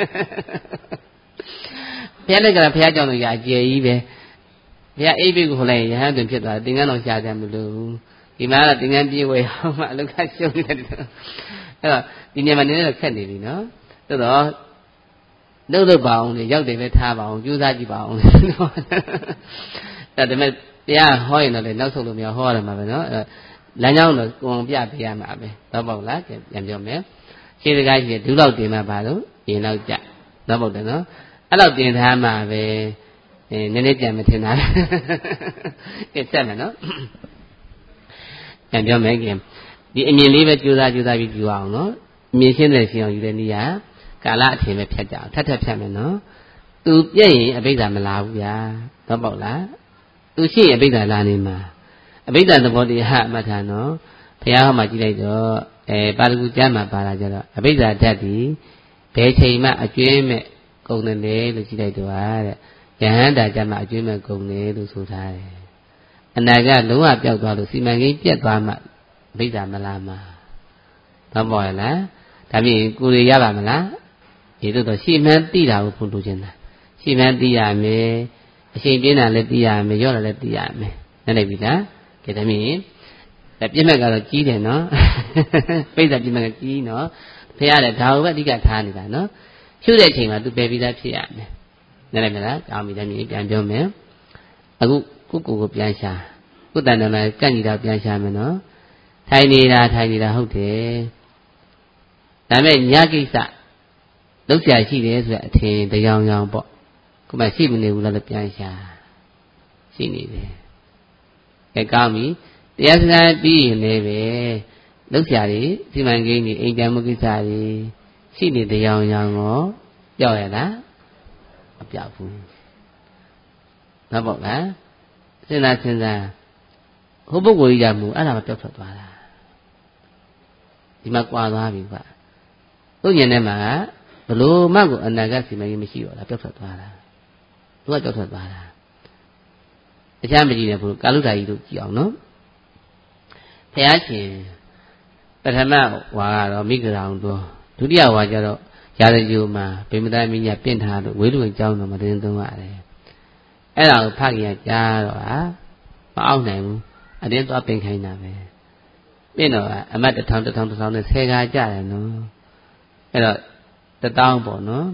ရားလက်ကဘုရားကြောင့်လို့ရအကျယ်ကြီးပဲဘုရားအိပ်ပြီးကိုခေါ်လိုက်ရင်ရဟန်းတွင်ဖြစ်သွားတယ်သင်္ကန်းတော်ရှာကြမလို့ဒီမှာတော့သင်္ကန်းပြေးဝဲအောင်မှအလုခရှုံးနေတယ်အဲ့တော့ဒီနေရာမှာနည်းနည်းတော့ခက်နေပြီနော်သို့တော့လုပ်ပါအောင်လေရောက်တယ်ပဲထားပါအောင်ကြိုးစားကြည့်ပါအောင်လေနော်အဲ့ဒါပေမဲ့တရားဟောရင်တော့လေနောက်ဆုံးလို့မရဟောရမှာပဲနော်လမ်းကြောင်းတော့ကိုယ်ပြပေးရမှာပဲတော့ပေါ့လားပြန်ပြောမယ်ခြေတကားရှိဒုလောက်တင်မှာပါလို့ရင်တော့ကြတော့ပေါ့တယ်နော်အဲ့လောက်တင်ထားမှာပဲနည်းနည်းကြံမထင်တာကဲဆက်မယ်နော်ပြန်ပြောမယ်ခင်ဒီအမြင်လေးပဲကြိုးစားပြီးကြည့်အောင်နော်အမြင်ရှင်းတဲ့ရှင်းအောင်ယူတဲ့နေရာကာလအထင်ပဲဖြတ်ကြအောင်ထပ်ဖြတ်မယ်နော်သူပြည့်ရင်အဘိဓါမလာဘူးဗျာတော့ပေါ့လားသူရှိရင်အဘိဓါလာနေမှာအဘိဓါသဘောတရားအမှတ်ထားနော်ဘုရားဟောမှာကြည့်လိုက်တော့ပါရဂူကျမ်းမှာပါလာကြတော့အဘိဓါဓာတ်ဒီဘယ်ချိန်မှအကျွင်းမဲ့ကုန်တယ်လေလို့ကြည့်လိုက်တော့တဲ့ယဟန္တာကျမ်းမှာအကျွင်းမဲ့ကုန်တယ်လို့ဆိုထားတယ်အနာကလုံးဝပျောက်သွားလို့စီမံကိန်းပြတ်သွားမှအဘိဓါမလာမှာတော့ပေါ့လားဒါပြင်ကိုယ်ရရပါမလားဒီတော့ရှေ့မှန်းသိတာကိုဖွင့်လို့ခြင်းတာရှေ့မှန်းသိရမယ်အချိန်ပြင်းတာလည်းသိရမယ်ရော့တာလည်းသိရမယ်နားလည်ပြီလားကဲဒါမြင်ပြည့်မဲ့ကတော့ကြီးတယ်နော်ပိဿပြည့်မဲ့ကကြီးနော်ဖះလည်းဒါကိုပဲအဓိကထားနေတာနော်ရှုတဲ့အချိန်မှာသူပယ်ပြီးသားဖြစ်ရမယ်နားလည်မလားကြောင်းပြီဒါမြင်ပြန်ပြောမယ်အခုကိုပြန်ရှာကုသန္တမကန့်ညီတာပြန်ရှာမယ်နော်ထိုင်နေတာဟုတ်တယ်ဒါမဲ့ညကိစ္စလောက်ရှာရှိတယ်ဆိုတဲ့အထင်တရားကြောင်ပေါ့ခုမှရှိမနေဘူးလားလို့ပြန်ရှာရှိနေတယ်ကဲကောင်းပြီတရားစကားပြီးရင်လည်းပဲလောက်ရှာတွေစီမံကိန်းတွေအိမ်ပြန်မှုကိစ္စတွေရှိနေတရားကြောင်ရောပြောက်ရလားမပြောက်ဘူးဟုတ်ပေါ့လားစဉ်းစားဟိုပုဂ္ဂိုလ်ကြီးကမူအဲ့ဒါမပြောက်ထွက်သွားတာဒီမှာကွာသွားပြီကွာသူ့ဉာဏ်ထဲမှာဘလို့မှကိုအနာဂတ်စီမံကိန်းမရှိတော့လားပြောက်ထွက်သွားတာသူကပြောက်ထွက်သွားတာတခြားမကြည့်နဲ့ဘုကာလုဒ္ဓကြီးတို့ကြည့်အောင်နော်ဘုရားရှင်ပထမဝါကတော့မိဂရာုံတော်ဒုတိယဝါကျတော့ရာဇဂိုမှာဗိမသာမင်းကြီးပြင်ထားလို့ဝေလူဝင်ကျောင်းတော်မှာတင်းသုံးရတယ်အဲ့ဒါကိုဖခင်ကကြားတော့မအောင်နိုင်ဘူးအတင်းသွားပင်ခိုင်းတာပဲပြင်တော့အမတ်1000နဲ့10ကားကြတယ်နော်အဲ့တော့1000ပေါ့နော်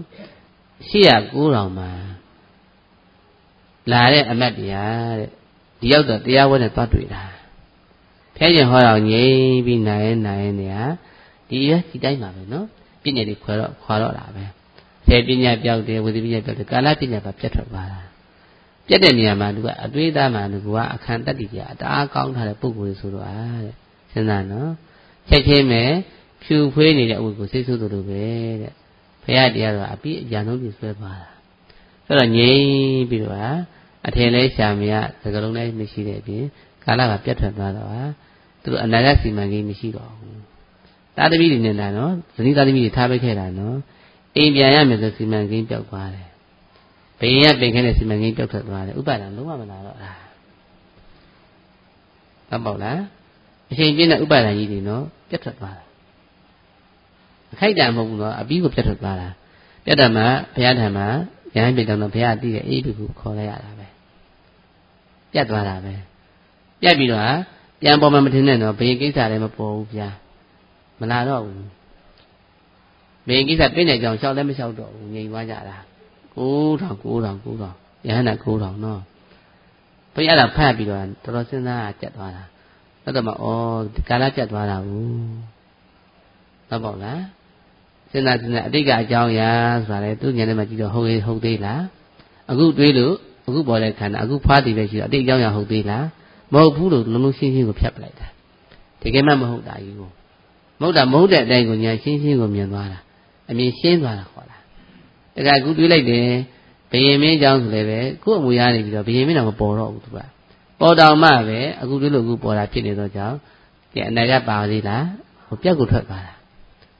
809,000မှာလာတဲ့အမတ်တရားတဲ့ဒီရောက်တော့တရားဝဲနဲ့သွားတွေ့တာဖះရှင်ဟောတော်ငြိမ်ပြီးနိုင်နေဟာဒီတိုင်းပါပဲနော်ပြည့်ညက်တွေခွာတော့တာပဲဆယ်ပညာပြောက်တယ်ဝိသပညာပြောက်တယ်ကာလပညာပါပြတ်ထွက်သွားတာပြတ်တဲ့နေရာမှာသူကအတွေးသားမှာသူကအခန္တတ္တိပြအတအားကောင်းထားတဲ့ပုဂ္ဂိုလ်ဆိုတော့တဲ့စဉ်းစားနော်ချက်ချင်းပဲဖြူဖွေးနေတဲ့အဝတ်ကိုစိတ်ဆိုးသလိုပဲတဲ့ဘုရားတရားတော်အပြီးအကြံဆုံးပြဆွဲသွားတာဆိုတော့ငြိမ်ပြီးတော့အထင်လဲရှာမရသကလုံးလည်းမရှိတဲ့အပြင်ကာလကပြတ်ထွက်သွားတော့သူတို့အနာဂတ်စီမံကိန်းမရှိတော့ဘူးသားသမီးတွေနဲ့နော်ဇနီးသားသမီးတွေထားပေးခဲ့တာနော်အိမ်ပြန်ရမယ်ဆိုစီမံကိန်းပြောက်သွားတယ်ဘယင်ကပင်ခဲတဲ့စီမံကိန်းပြောက်ထွက်သွားတယ်ဥပါဒံလုံးဝမလာတော့ဟုတ်ပေါ့လားအချိန်ပြည့်တဲ့ဥပါဒံကြီးတွေနော်ပြတ်ထွက်သွားတာအခိုက်တံမဟုတ်ဘူးနော်အပြီးကိုပြတ်ထွက်သွားတာပြတ်တယ်မှာဘုရားထံမှာရဟန်းပြည်တော်တော့ဘုရားတည်တဲ့အေးပြီကိုခေါ်လိုက်ရတာပဲပြတ်သွားတာပဲပြတ်ပြီးတော့ပြန်ပေါ်မှမထင်နဲ့နော်ဘယင်ကိစ္စလည်းမပေါ်ဘူးဗျာမလာတော့ဘူးဘယင်ကိစ္စပြည့်နေကြအောင်ရှောက်လည်းမရှောက်တော့ဘူးငြိမ်သွားကြတာ9,000ရဟန္တာ9,000နော်ဘုရားကဖတ်ပြီးတော့တော်တော်စဉ်းစားကြက်သွားတာအဲ့တော့မှကာလကြက်သွားတာဘူးဟုတ်ပေါ့လားစဉ်းစားအတိတ်ကအကြောင်းအရာဆိုတာလေသူဉာဏ်ထဲမှာကြည့်တော့ဟုတ်သေးလားအခုတွေးလို့အခုပေါ်တဲ့ခန္ဓာအခုဖွားတည်ပဲရှိတော့အတိတ်အကြောင်းအရာဟုတ်သေးလားမဟုတ်ဘူးလို့လုံးလုံးရှင်းရှင်းကိုဖြတ်ပလိုက်တာတကယ်မှမဟုတ်တာကြီးကိုမဟုတ်တဲ့အတိုင်းကိုဉာဏ်ရှင်းကိုမြင်သွားတာအမြင်ရှင်းသွားတာခေါ်တာတခါအခုတွေးလိုက်တယ်ဘယင်မင်းเจ้าဆိုလည်းပဲကို့အမူအရာနေပြီးတော့ဘယင်မင်းတော့မပေါ်တော့ဘူးသူကပေါ်တော်မှပဲအခုတွေးလို့အခုပေါ်တာဖြစ်နေတော့ကြောင့်ဒီအနာကပါသေးလားဟိုပြက်ကိုထွက်သွားတာ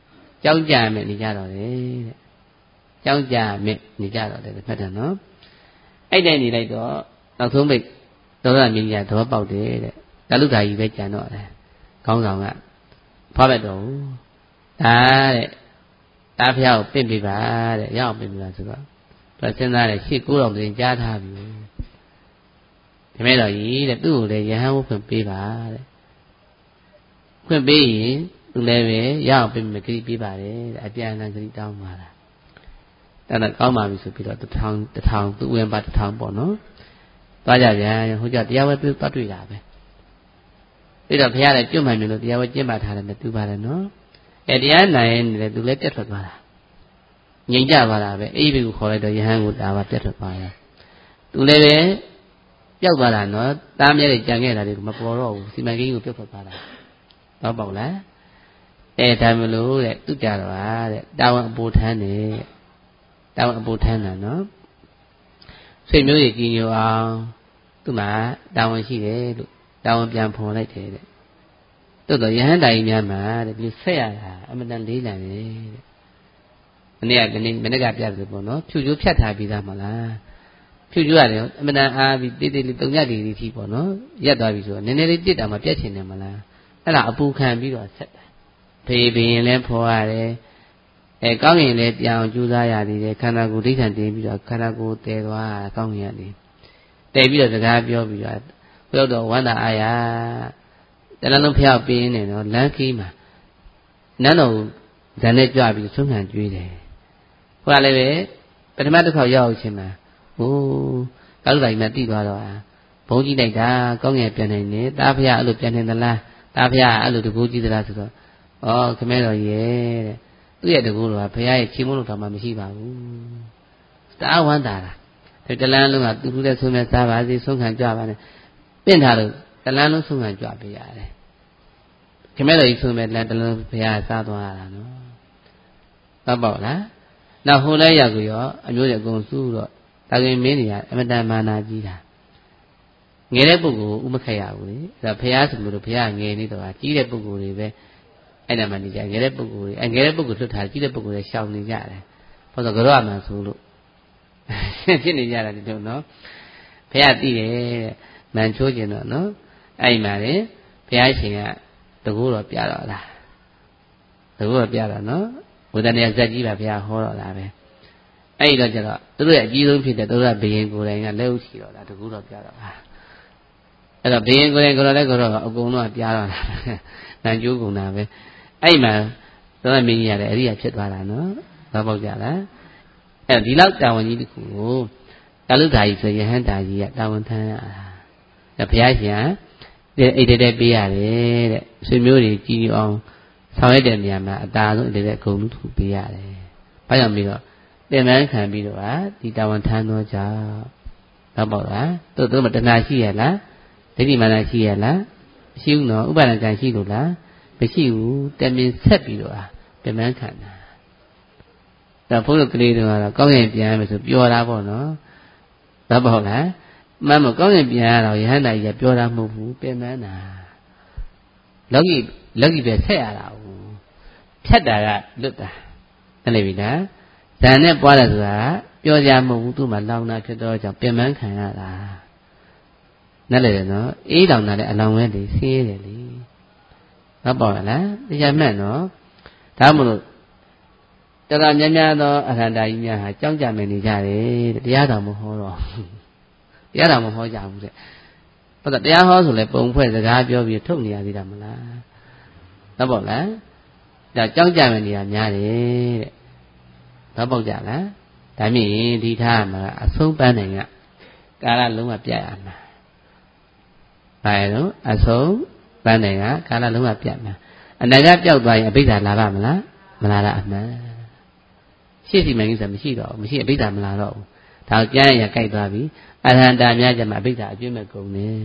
ကြောင်းကြမဲ့နေကြတော့တယ်တဲ့ကြောင်းကြမဲ့နေကြတော့တယ်ဖတ်တယ်နော်အဲ့တိုင်းနေလိုက်တော့နောက်ဆုံးပိတ်သောတာမြင်ကြသဘောပေါက်တယ်တဲ့တလူဓာကြီးပဲကြံတော့တယ်ခေါင်းဆောင်ကဖားဘက်တော်ဒါတဲ့တားဖျားကိုပင့်ပြပါတဲ့ရအောင်ပင့်ပြပါဆိုတော့သူစဉ်းစားတယ်ရှေ့ကိုးတော်တင်ကြားထားပြီဒီမဲ့တော်ကြီးတဲ့သူ့ကိုလည်းယဟန်ဝုဖွင့်ပေးပါတဲ့ဖွင့်ပေးရင်သူလည်းပဲရအောင်ပင့်ပြဂရိပေးပါတယ်တဲ့အပြန်အလှန်ဂရိတောင်းပါလားအဲ့ဒါကောင်းပါပြီဆိုပြီးတော့တထောင်သူ့ဝင်ပါတထောင်ပေါ့နော်သွားကြပြန်ဟိုကြတရားဝဲတွေ့တွေ့တာပဲပြီးတော့ဘုရားလည်းကျွတ်မှန်ပြီလို့တရားဝဲကျင့်ပါထားတယ်နဲ့သူပါတယ်နော်အဲတရားနိုင်နေတယ်သူလည်းပြတ်ထွက်သွားတာငြိမ်ကြပါလားပဲအိဘိကိုခေါ်လိုက်တော့ယဟန်ကိုဒါပါပြတ်ထွက်သွားတယ်သူလည်းပဲပျောက်သွားတာနော်တားမြဲတဲ့ကြံခဲ့တာတွေမပေါ်တော့ဘူးစီမံကိန်းကိုပြတ်ထွက်သွားတာတော့ပေါ့လားအဲဒါမလို့တဲ့သူကြတော့ဟာတဲ့တာဝန်အပူထမ်းတယ်တာဝန်အပူထမ်းတာနော်ဆွေမျိုးကြီးကြီးညိုအောင်သူ့မှာတာဝန်ရှိတယ်လို့တာဝန်ပြန်ဖော်လိုက်တယ်တဲ့တိုးတော့ယဟန်တိုင်များမှာတဲ့ဒီဆက်ရတာအမှန်တန်လေးလံတယ်တဲ့မနေ့ကပြတယ်ပေါ့နော်ဖြူကျိုးဖြတ်ထားပြီးသားမလားဖြူကျိုးရတယ်အမှန်တန်အားပြီးတေးသေးလေး3ရက်ဒီထိပေါ့နော်ရက်သွားပြီဆိုတော့နည်းနည်းလေးတစ်တာမှပြတ်ချင်တယ်မလားအဲ့ဒါအပူခံပြီးတော့ဆက်တာဖေးဘင်းလည်းဖော်ရတယ်ကောင်းရင်လည်းပြောင်းကြိုးစားရသေးတယ်ခန္ဓာကိုယ်ဒိဋ္ဌံတင်ပြီးတော့ခန္ဓာကိုယ်တည်သွားကောင်းရင်ရတယ်တည်ပြီးတော့စကားပြောပြီးတော့ဘုရားတော်ဝန္တာအာရတဏှလုံးဖျောက်ပြင်းနေတော့လမ်းခီးမှာနန်းတော်ဇန်နဲ့ကြွပြီးဆုံးခံကြွေးတယ်ဟိုကလည်းပဲပထမတစ်ခေါက်ရောက်ချင်းမှာဟိုကာလူတိုင်းမှာတိသွားတော့ဘုံကြီးလိုက်တာကောင်းငယ်ပြန်နေတယ်တားဖျားအဲ့လိုပြန်နေသလားတားဖျားအဲ့လိုတကူကြီးသလားဆိုတော့ဩခမဲတော်ရဲ့တဲ့သူ့ရဲ့တကူတော်ကဘုရားရဲ့ချီးမွမ်းလို့တော့မှမရှိပါဘူးတားဝမ်းတာလားတလန်းလုံးကသူ့လူတဲ့ဆုံးမဲ့စားပါစေဆုံးခံကြပါနဲ့ပင့်ထားလို့တလန်းလုံးဆုံးခံကြပေးရတယ်ခမဲတော်ကြီးဆုံးမဲ့တလန်းဘုရားစားသွားရတာနော်ဟုတ်ပါ့လားနောက်ဟိုလဲရောက်ပြီးတော့အမျိုးတွေအကုန်စုတော့တာခင်မင်းတွေကအမတန်မာနာကြီးတာငယ်တဲ့ပုဂ္ဂိုလ်ဥမခက်ရဘူးလေအဲ့ဒါဘုရားဆိုလို့ဘုရားငယ်နေတော့ကြီးတဲ့ပုဂ္ဂိုလ်တွေပဲအဲ့ဒါမှနေကြငယ်တဲ့ပုဂ္ဂိုလ်တွေငယ်တဲ့ပုဂ္ဂိုလ်လွတ်ထားကြီးတဲ့ပုဂ္ဂိုလ်တွေရှောင်နေကြတယ်ဘာလို့ကြောက်မှဆိုလို့ဖြစ်နေကြတာဒီလိုနော်ဘုရားသိတယ်တဲ့မန်ချိုးကျင်တော့နော်အဲ့မှာလေဘုရားရှင်ကတကူတော့ပြတော့လားတကူတော့ပြတော့နော်ဝေဒနာဇက်ကြီးပါဘုရားဟောတော့လားပဲအဲ့တော့ကျတော့သူတို့ရဲ့အကြီးဆုံးဖြစ်တဲ့သူတို့ကဘယင်ကိုယ်တိုင်ကလက်ဥချီတော့လားတကူတော့ပြတော့လားအဲ့တော့ဘယင်ကိုယ်တိုင်ကိုယ်တော်လည်းကိုယ်တော်အကုန်လုံးကပြတော့လားနန်ကျိုးကုန်တာပဲအဲ့မှာသောမင်းကြီးရတယ်အရိယာဖြစ်သွားတာနော်သဘောပေါက်ကြလားအဲ့ဒီလောက်တာဝန်ကြီးတစ်ခုကိုကာလုဓာကြီးဆိုယဟန်တာကြီးကတာဝန်ထမ်းရတာအဲ့ဘုရားရှင်ကအိတ်တဲ့ပေးရတယ်တဲ့ဆွေမျိုးတွေကြည်အောင်ဆောင်ရတဲ့နေရာမှာအတာဆုံးအိတ်တဲ့ဂုဏ်လူထုပေးရတယ်ဘာကြောင့်ပြီးတော့တင်မန်းခံပြီးတော့ဒီတာဝန်ထမ်းတော့ကြောင့်တော့ပေါ့လားတို့မတဏှာရှိရလားဒိဋ္ဌိမာနရှိရလားမရှိဘူးနော်ဥပါဒံကံရှိလို့လားမရှိဘူးတမင်ဆက်ပြီးတော့တင်မန်းခံတာဒါဘုန်းတော်ကလေးတွေကတော့ကောင်းရင်ပြန်မယ်ဆိုပြောတာပေါ့နော်တော့ပေါ့လားမှန်မကောင်းရင်ပြန်ရတော့ယဟန္တာကြီးကပြောတာမဟုတ်ဘူးတင်မန်းတာလောကီပဲဆက်ရတာဘူးဖြတ်တာကလွတ်တာဟုတ်လေပြီလားဇန်နဲ့ပွားတယ်ဆိုတာပြောကြမဟုတ်ဘူးသူ့မှာလောင်တာဖြစ်တော့ကြောင့်ပြင်ပန်းခံရတာနဲ့လေနော်အေးတောင်တာလည်းအလောင်းဝဲလေဆေးတယ်လေဟုတ်ပါလားတရားမှန်နော်ဒါမှမဟုတ်တော်တော်များများသောအရဟံတာကြီးများဟာကြောင်းကြမယ်နေကြတယ်တရားတော်မဟောတော့တရားတော်မဟောကြဘူးတဲ့ဟုတ်တယ်တရားဟောဆိုလဲပုံဖွဲ့စကားပြောပြီးထုတ်နေရသေးတာမလားဟုတ်ပါလားဒါကြောင်းကြမယ်နေရာများတယ်တဲ့တော့ပေါက်ကြလားဒါမြင်ဒီထားမှာအဆုံးပန်းနိုင်ကကာလလုံးဝပြတ်ရမှာဘာလို့အဆုံးပန်းနိုင်ကကာလလုံးဝပြတ်မှာအနာကပျောက်သွားရင်အဘိဓါလာပါမလားမလာတာအမှန်ရှေ့စီမှန်ကြီးဆိုမရှိတော့မရှိအဘိဓါမလာတော့ဘူးဒါကြမ်းရကြိုက်သွားပြီအရဟန္တာများကြမှာအဘိဓါအကျွင့်မဲ့ကုန်နေ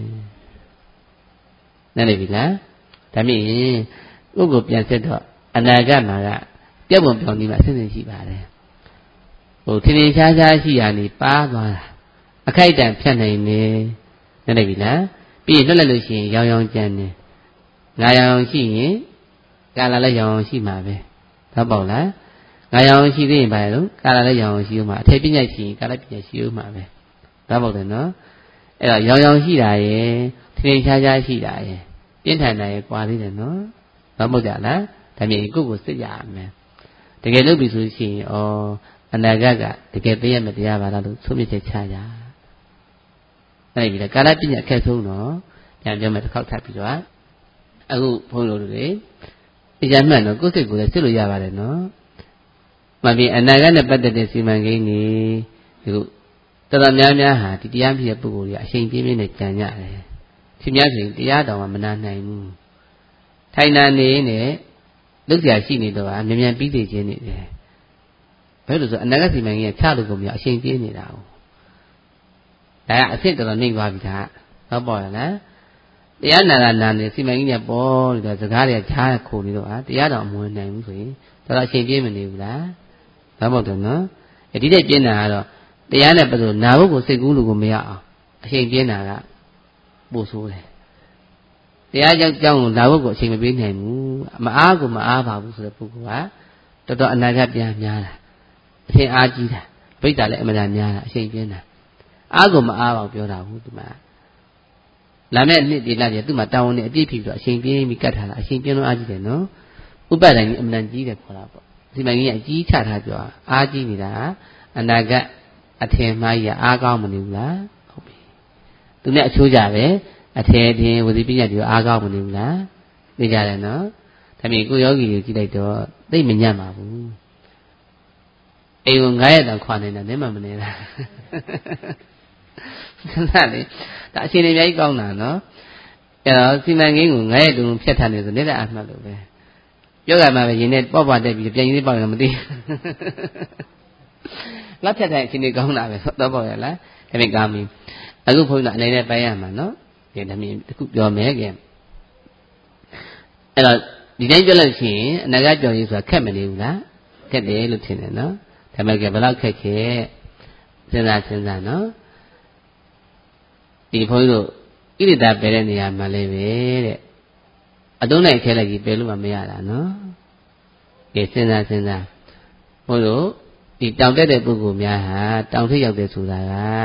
နားလည်ပြီလားဒါမြင်ကိုယ်ပြန်ဆက်တော့အနာဂတ်မှာကပြတ်ပုံပြောင်းနေမှာအစဉ်စဉ်ရှိပါတယ်ဟိုထင်ထင်ရှားရှားရှိရနေပါသွားတာအခိုက်အတန့်ဖြတ်နိုင်နေနားလည်ပြီလားပြီးလွတ်လိုက်လို့ရှိရင်ရောင်ရောင်ကြမ်းနေငါရောင်ရှိရင်ကာလာလည်းရောင်ရောင်ရှိမှာပဲသတော့ပေါ့လားငါရောင်ရှိသေးရင်ပါလို့ကာလာလည်းရောင်ရှိဦးမှာအထည်ပညာရှိရင်ကာလာပညာရှိဦးမှာပဲတော့ပေါ့တယ်နော်အဲ့တော့ရောင်ရှိတာရယ်ထင်ရှားရှားရှိတာရယ်ပြင်းထန်တာရယ်ကွာသေးတယ်နော်တော့ပေါ့ကြလားဒါမြင်ကိုယ့်ကိုစစ်ကြရမယ်တကယ်လို့ပြီဆိုရှင်ဩအနာဂတ်ကတကယ်သိရမယ်တရားပါလားလို့သုံးမြတ်ချက်ချကြအဲ့ဒီကာလပညာအခက်ဆုံးတော့ပြန်ပြောမယ်တစ်ခေါက်ထပ်ပြီးတော့အခုဘုန်းတော်တို့တွေတရားမှန်တော့ကိုယ့်စိတ်ကိုလည်းစစ်လို့ရပါတယ်နော်မှန်ပြီအနာဂတ်နဲ့ပတ်သက်တဲ့စီမံကိန်းတွေဒီလိုတော်တော်များများဟာဒီတရားဖြစ်တဲ့ပုဂ္ဂိုလ်တွေအချိန်ပြင်းပြင်းနဲ့ကြံကြတယ်သူများဆိုရင်တရားတော်မှမနာနိုင်ဘူးထိုင်နာနေနဲ့လုတ်เสียရှိနေတော့အမြန်မြန်ပြီးသေးခြင်းနေတယ်ဘယ်လိုဆိုအနာဂတ်စီမံကိန်းကချလို့ကုန်ပြီအချိန်ပြင်းနေတာဟုတ်ဒါကအစ်စ်တော်တော်နှိမ့်သွားပြီဒါတော့ပေါ်ရလားတရားနာနေစီမံကိန်းကပေါ်နေတော့စကားတွေကချားခိုနေတော့တရားတော်မဝင်နိုင်ဘူးဆိုရင်တော်အချိန်ပြင်းမနေဘူးလားဒါမဟုတ်တော့နော်ဒီတဲ့ပြင်းတာကတော့တရားနဲ့ပတ်သက်နာဖို့ကိုစိတ်ကူးလို့ကိုမရအောင်အချိန်ပြင်းတာကပို့ဆိုးတယ်တရားကြောင့်လာဖို့ကိုအချိန်မပေးနိုင်ဘူးမအားကိုမအားပါဘူးဆိုတဲ့ပုဂ္ဂိုလ်ကတော်တော်အနာဂတ်ပြန်များတာအထင်အားကြီးတာပြိတ္တာလည်းအမှန်တရားများတာအချိန်ပြင်းတာအားကိုမအားပါဘူးပြောတာဟုတ်ဒီမှာလာမဲ့နှစ်ဒီလာကျသူ့မှာတောင်းဝန်နဲ့အပြည့်ဖြစ်ပြီးတော့အချိန်ပြင်းပြီးကတ်ထားတာအချိန်ပြင်းလို့အားကြီးတယ်နော်ဥပဒဏ်ကြီးအမှန်ကြီးတယ်ခေါ်တာပေါ့ဒီမကြီးကအကြီးချထားပြောအားကြီးနေတာအနာဂတ်အထင်မှားကြီးအားကောင်းမနေဘူးလားဟုတ်ပြီသူနဲ့အချိုးကြပဲအထည်တင်ဝစီပညာတွေအားကောင်းမနေဘူးလားသိကြတယ်နော်ဒါပေမဲ့ကိုယောဂီကိုကြည့်လိုက်တော့သိမညံ့ပါဘူးအိမ်ကို9ရက်တောင်ခွာနေတာနဲ့မှမနေလားဒါလေဒါအချိန်တွေအများကြီးကောင်းတာနော်အဲ့တော့စီမံကိန်းကို9ရက်တုန်းဖြတ်ထားနေဆိုလက်အမှတ်လို့ပဲပြောကြမှာပဲရင်နဲ့ပေါ့ပေါ့တက်ပြီးပြန်ရင်းပေါက်ရင်မသိလက်ဖြတ်တဲ့အချိန်တွေကောင်းတာပဲတော့ပေါ့ရလားဒါပေမဲ့ကောင်းပြီအခုဘုန်းကြီးကအနေနဲ့ပိုင်းရမှာနော်ဒီဒါမြင်တစ်ခုပြောမယ်ကဲအဲ့တော့ဒီတိုင်းပြောလို့ရှိရင်အနာဂတ်ကြော်ရေးဆိုတာခက်မနေဘူးလားခက်တယ်လို့ထင်တယ်နော်ဒါပေမဲ့ကဘယ်လောက်ခက်ခဲစဉ်းစားနော်ဒီဘုန်းကြီးတို့ဣရိတာပယ်တဲ့နေရာမှာလည်းပဲတဲ့အတုံးနဲ့ခဲလိုက်ကြီးပယ်လို့မှမရတာနော်ဒီစဉ်းစားဘုန်းကြီးတို့ဒီတောင်တက်တဲ့ပုဂ္ဂိုလ်များဟာတောင်ထိပ်ရောက်တယ်ဆိုတာ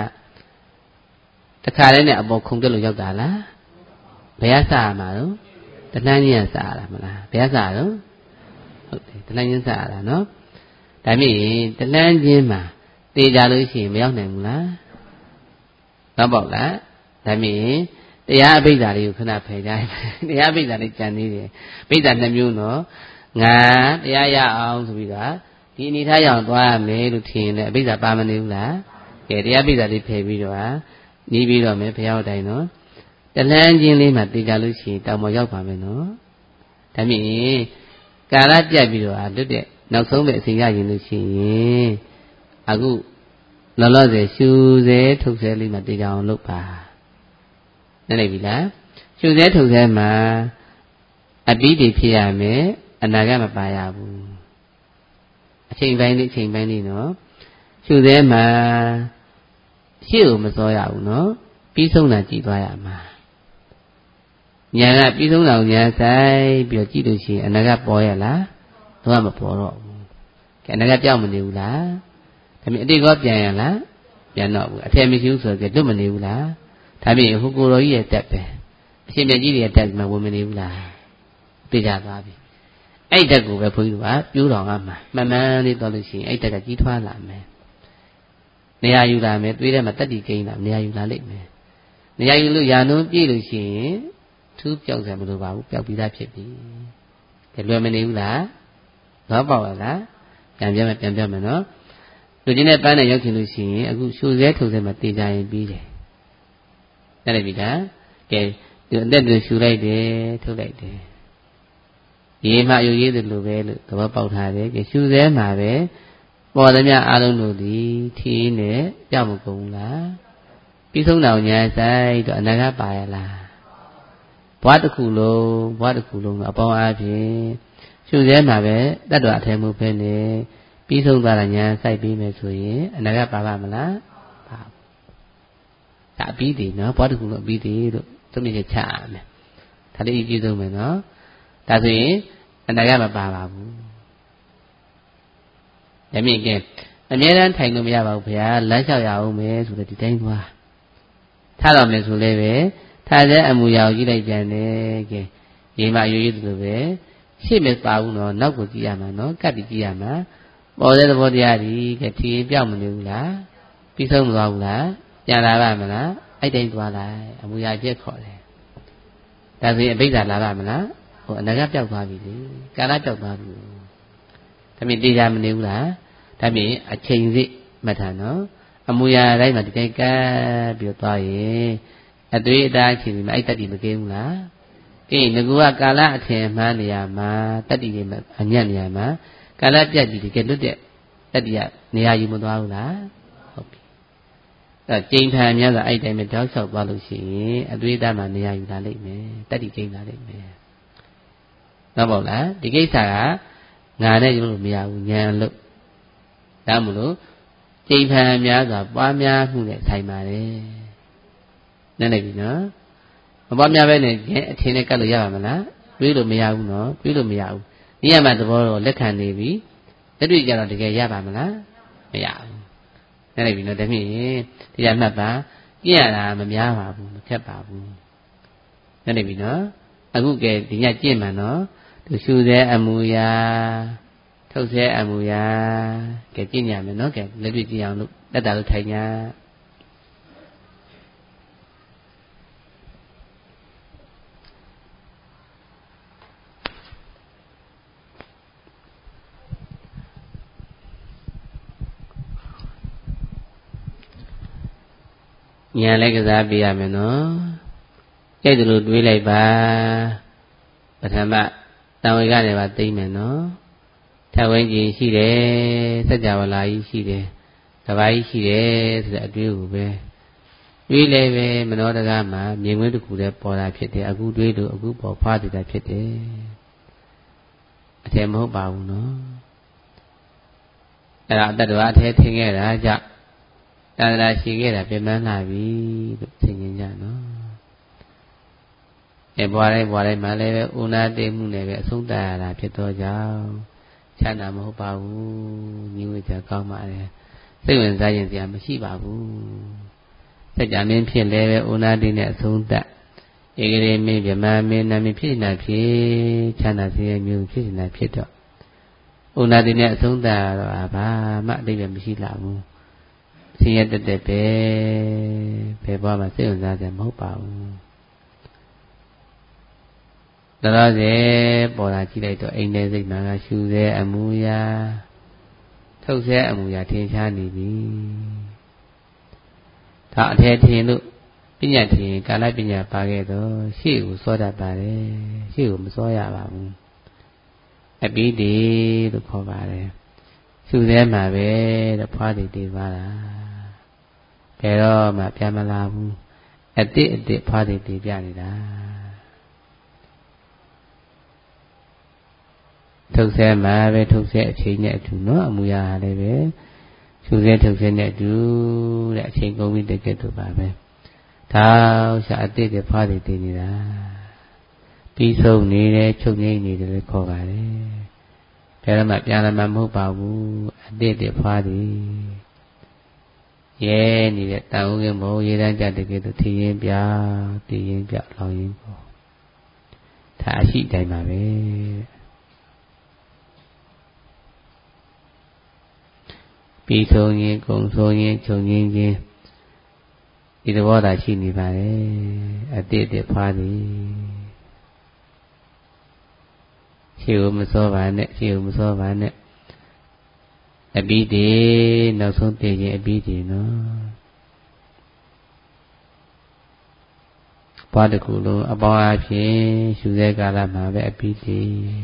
ကတခါတည်းနဲ့အပေါ်ခုန်တက်လို့ရောက်တာလားဘယ်ကစရမှာတော့တဏှာကြီးကစရတာမလားဘယ်ကစရတော့ဟုတ်တယ်တဏှာကြီးစရတာနော်ဒါမြင်တဏှာချင်းမှာတေကြလို့ရှိရင်မရောက်နိုင်ဘူးလားတော့ပေါ့လားဒါမြင်တရားအဘိဓါလေးကိုခဏဖယ်ကြတယ်တရားအဘိဓါလေးကြံသေးတယ်အဘိဓါ2မျိုးနော်ငါတရားရအောင်ဆိုပြီးတော့ဒီအနေထားရအောင်သွားရမယ်လို့ထင်ရင်လည်းအဘိဓါပါမနေဘူးလားကဲတရားအဘိဓါလေးဖယ်ပြီးတော့နီးပြီးတော့မယ်ဘုရားတိုင်နော်တလန်းချင်းလေးမှတေကြလို့ရှိရင်တောင်ပေါ်ရောက်ပါမယ်နော်ဒါမြင်ကာလပြတ်ပြီးတော့လွတ်တဲ့နောက်ဆုံးပဲအစဉ်ရရင်လို့ရှိရင်အခုလောလောဆယ်ရှူစဲထုတ်စဲလေးမှတေကြအောင်လုပ်ပါနားလည်ပြီလားရှုစဲထုတ်စဲမှာအပိဓိဖြစ်ရမယ်အနာဂတ်မပါရဘူးအချိန်ပိုင်းလေးနော်ရှုစဲမှာရှေ့ကိုမစောရဘူးနော်ပြီးဆုံးတာကြည်သွားရမှာညာကပြီးဆုံးတာကိုညာဆိုင်ပြီးတော့ကြည့်လို့ရှိရင်အနာဂတ်ပေါ်ရလားတော့မပေါ်တော့ဘူးကဲအနာဂတ်ပြောင်းမနေဘူးလားဒါပေမဲ့အတိတ်ကပြန်ရလားပြန်တော့ဘူးအထည်မရှိဘူးဆိုတော့လွတ်မနေဘူးလားဒါပြင်ဟိုကိုတော်ကြီးရဲ့တက်ပဲအရှင်မြတ်ကြီးရဲ့တက်မှဝင်မနေဘူးလားသိကြသွားပြီအဲ့တက်ကိုပဲဘုန်းကြီးကပြိုးတော်ကမှမှန်မှန်လေးတော်လို့ရှိရင်အဲ့တက်ကကြီးထွားလာမယ်နေရာယူလာမယ်သွေးထဲမှာတက်တီကိန်းလာနေရာယူလာလိမ့်မယ်နေရာယူလို့ယာနုံးပြည့်လို့ရှိရင်ထူးပြောက်စရာမလိုပါဘူးပြောက်ပြီးသားဖြစ်ပြီကဲလွယ်မနေဘူးလားတော့ပေါ့လားပြန်ပြမယ်နော်လူချင်းနဲ့ပန်းနဲ့ရောက်ချင်လို့ရှိရင်အခုရှုစဲထုတ်စဲမှာတေးကြရင်ပြီးတယ်အဲ့ဒါပြီလားကဲဒီအသက်တွေရှူလိုက်တယ်ထုတ်လိုက်တယ်ရေမှယူရေးတယ်လို့ပဲလို့သဘောပေါက်ထားတယ်ကဲရှူစဲမှာပဲပေါ်သမျှအားလုံးတို့ဒီထီးနဲ့ကြောက်မကုန်ဘူးလားပြီးဆုံးတော်ညာဆိုင်တော့အနာဂတ်ပါရလားဘဝတစ်ခုလုံးတော့အပေါင်းအားဖြင့်ရှုစဲမှာပဲတတ်တော်အထဲမှုပဲနဲ့ပြီးဆုံးသွားတာညာဆိုင်ပြီးမယ်ဆိုရင်အနာဂတ်ပါပါမလားပါဒါအပြီးတည်နော်ဘဝတစ်ခုလုံးအပြီးတည်လို့သူမြင်ချရမယ်ဒါလေးအပြည့်ဆုံးမယ်နော်ဒါဆိုရင်အနာဂတ်မပါပါဘူးဒါမြင့်ကဲအမြဲတမ်းထိုင်လို့မရပါဘူးဗျာလမ်းလျှောက်ရအောင်မယ်ဆိုတော့ဒီတိုင်းသွားထားတော့မယ်ဆိုလည်းပဲထားတဲ့အမူအရာကိုကြည့်လိုက်ပြန်တယ်ကဲဒီမှာရိုးရိုးလိုပဲရှေ့မပါဘူးနော်နောက်ကိုကြည့်ရမှာနော်ကပ်ပြီးကြည့်ရမှာပေါ်တဲ့သဘောတရားဒီကဲထီရင်ပြောက်မနေဘူးလားပြီးဆုံးမသွားဘူးလားပြန်လာပါမလားအဲ့တိုင်းသွားလိုက်အမူအရာပြည့်ခေါ်တယ်ဒါဆိုရင်အဘိဓါလာပါမလားဟိုအနာကပြောက်သွားပြီလေကာလပြောက်သွားပြီဒါမြင်တရားမနေဘူးလားဒါမြင်အချိန်စိမှတ်ထားနော်အမူအရာတိုင်းမှာဒီတိုင်းကပ်ပြီးသွားရင်အသွေးအသားအချိန်ဒီမှာအဲ့တတိမကင်းဘူးလားကဲငကူကကာလအထင်မှန်းနေရမှာတတိတွေအညံ့နေရမှာကာလပြတ်ပြီးတကယ်လွတ်တဲ့တတိကနေရာယူမသွားဘူးလားဟုတ်ပြီအဲကျိန်ထံများဆိုအဲ့တိုင်းပဲတောက်လျှောက်သွားလို့ရှိရင်အသွေးသားမှာနေရာယူလာလိမ့်မယ်တတိကျိန်လာလိမ့်မယ်နော်ပေါ့လားဒီကိစ္စကငါနဲ့ယူလို့မရဘူးဉာဏ်လို့ဒါမို့လို့ကျိန်ထံများဆိုပွားများမှုနဲ့ဆိုင်ပါတယ်နည်းနည်းပြီနော်မပွားများပဲနဲ့အထင်နဲ့ကတ်လို့ရပါမလားတွေးလို့မရဘူးနော်တွေးလို့မရဘူးဒီရမှသဘောတော့လက်ခံနေပြီလက်တွေ့ကြတော့တကယ်ရပါမလားမရဘူးနည်းနည်းပြီနော်ဒါဖြင့်ဒီရမှတ်ပါကြည့်ရတာမများပါဘူးမခက်ပါဘူးနည်းနည်းပြီနော်အခုကဲဒီညကြည့်မှန်နော်သူရှုတဲ့အမူအရာထုတ်ဆဲအမူအရာကဲကြည့်ညမယ်နော်ကဲလက်တွေ့ကြည့်အောင်လို့တက်တာလို့ထိုင်냐ဉာဏ်လည်းကစားပြရမယ်နော်ကြိုက်တယ်လို့တွေးလိုက်ပါပထမတံဝေကနေပါသိမ့်မယ်နော်ထဝင်းကြီးရှိတယ်စัจ java လာကြီးရှိတယ်ကဘာကြီးရှိတယ်ဆိုတဲ့အတွေးကိုပဲတွေးလည်းပဲမနောတကားမှာမြင်ကွင်းတစ်ခုတည်းပေါ်တာဖြစ်တယ်အခုတွေးလို့အခုပေါ်ဖွားတည်တာဖြစ်တယ်အထည်မဟုတ်ပါဘူးနော်အဲ့ဒါအတ္တတော်အထည်ထင်ခဲ့တာကြောင့်တဏှာရှိခဲ့တာပြင်းပန်းလာပြီလို့သိဉ္ဇကြနော်ဘွားတိုင်းမှာလည်းပဲဥနာတိမှုနဲ့ပဲအဆုံးတရတာဖြစ်တော့ကြောင့်ချမ်းသာမဟုတ်ပါဘူးညီဝေကြကောင်းပါလေစိတ်ဝင်စားရင်စရာမရှိပါဘူးစัจ जा မင်းဖြစ်လည်းပဲဥနာတိနဲ့အဆုံးတဧကရေမင်းဗြဟ္မာမင်းနာမည်ဖြစ်နေတာဖြစ်ချမ်းသာစေရမျိုးဖြစ်နေတာဖြစ်တော့ဥနာတိနဲ့အဆုံးတရတော့ဘာမှအတိတ်ပဲမရှိလာဘူးဆင်းရဲတက်ပဲဘယ်ဘဝမှာစိတ်ဝင်စားကြမဟုတ်ပါဘူးတော်စေပေါ်လာကြည့်လိုက်တော့အိမ်ထဲစိတ်မှာရှူစေအမူအရာထုတ်စေအမူအရာထင်ရှားနေပြီဒါအထည်ထင်လို့ပညာထင်ကာလပညာပါခဲ့တော့ရှေ့ကိုစောတတ်ပါတယ်ရှေ့ကိုမစောရပါဘူးအပိတိလို့ခေါ်ပါတယ်ရှူစေမှာပဲတဲ့ဖွားတည်တည်ပါလားဘယ်တော့မှပြန်မလာဘူးအတိအတိဖွားတည်တည်ပြနေတာထုတ်ဆဲမှာပဲထုတ်ဆဲအချိန်နဲ့အတူနော်အမူအရာလည်းပဲရှုဆဲထုတ်ဆဲနဲ့အတူတဲ့အချိန်ကုန်ပြီတကယ်တော့ပါပဲဒါရှာအတိတ်တွေဖွားတည်တည်နေတာပြီးဆုံးနေတယ်ချုပ်ငိမ့်နေတယ်လို့ခေါ်ပါတယ်ဘယ်တော့မှပြန်လာမှာမဟုတ်ပါဘူးအတိတ်တွေဖွားတည်ရဲနေတဲ့တန်ဦးကင်းမို့ရေတန်းကြတကယ်တော့ထင်းရင်ပြတည်ရင်ပြလောင်ရင်ပေါ့ဒါအရှိတိုင်းပါပဲပြီးဆုံးရင်ကုံဆုံးရင်ချုပ်ငင်းခြင်းဒီသဘောသာရှိနေပါတယ်အတိတ်တွေဖွားသည်ရှေ့ကိုမစောပါနဲ့ရှေ့ကိုမစောပါနဲ့အပိတိနောက်ဆုံးတည်ခြင်းအပိတိနော်ဘာတစ်ခုလုံးအပေါင်းအဖြစ်ရှုစေကာလမှာပဲအပိတိ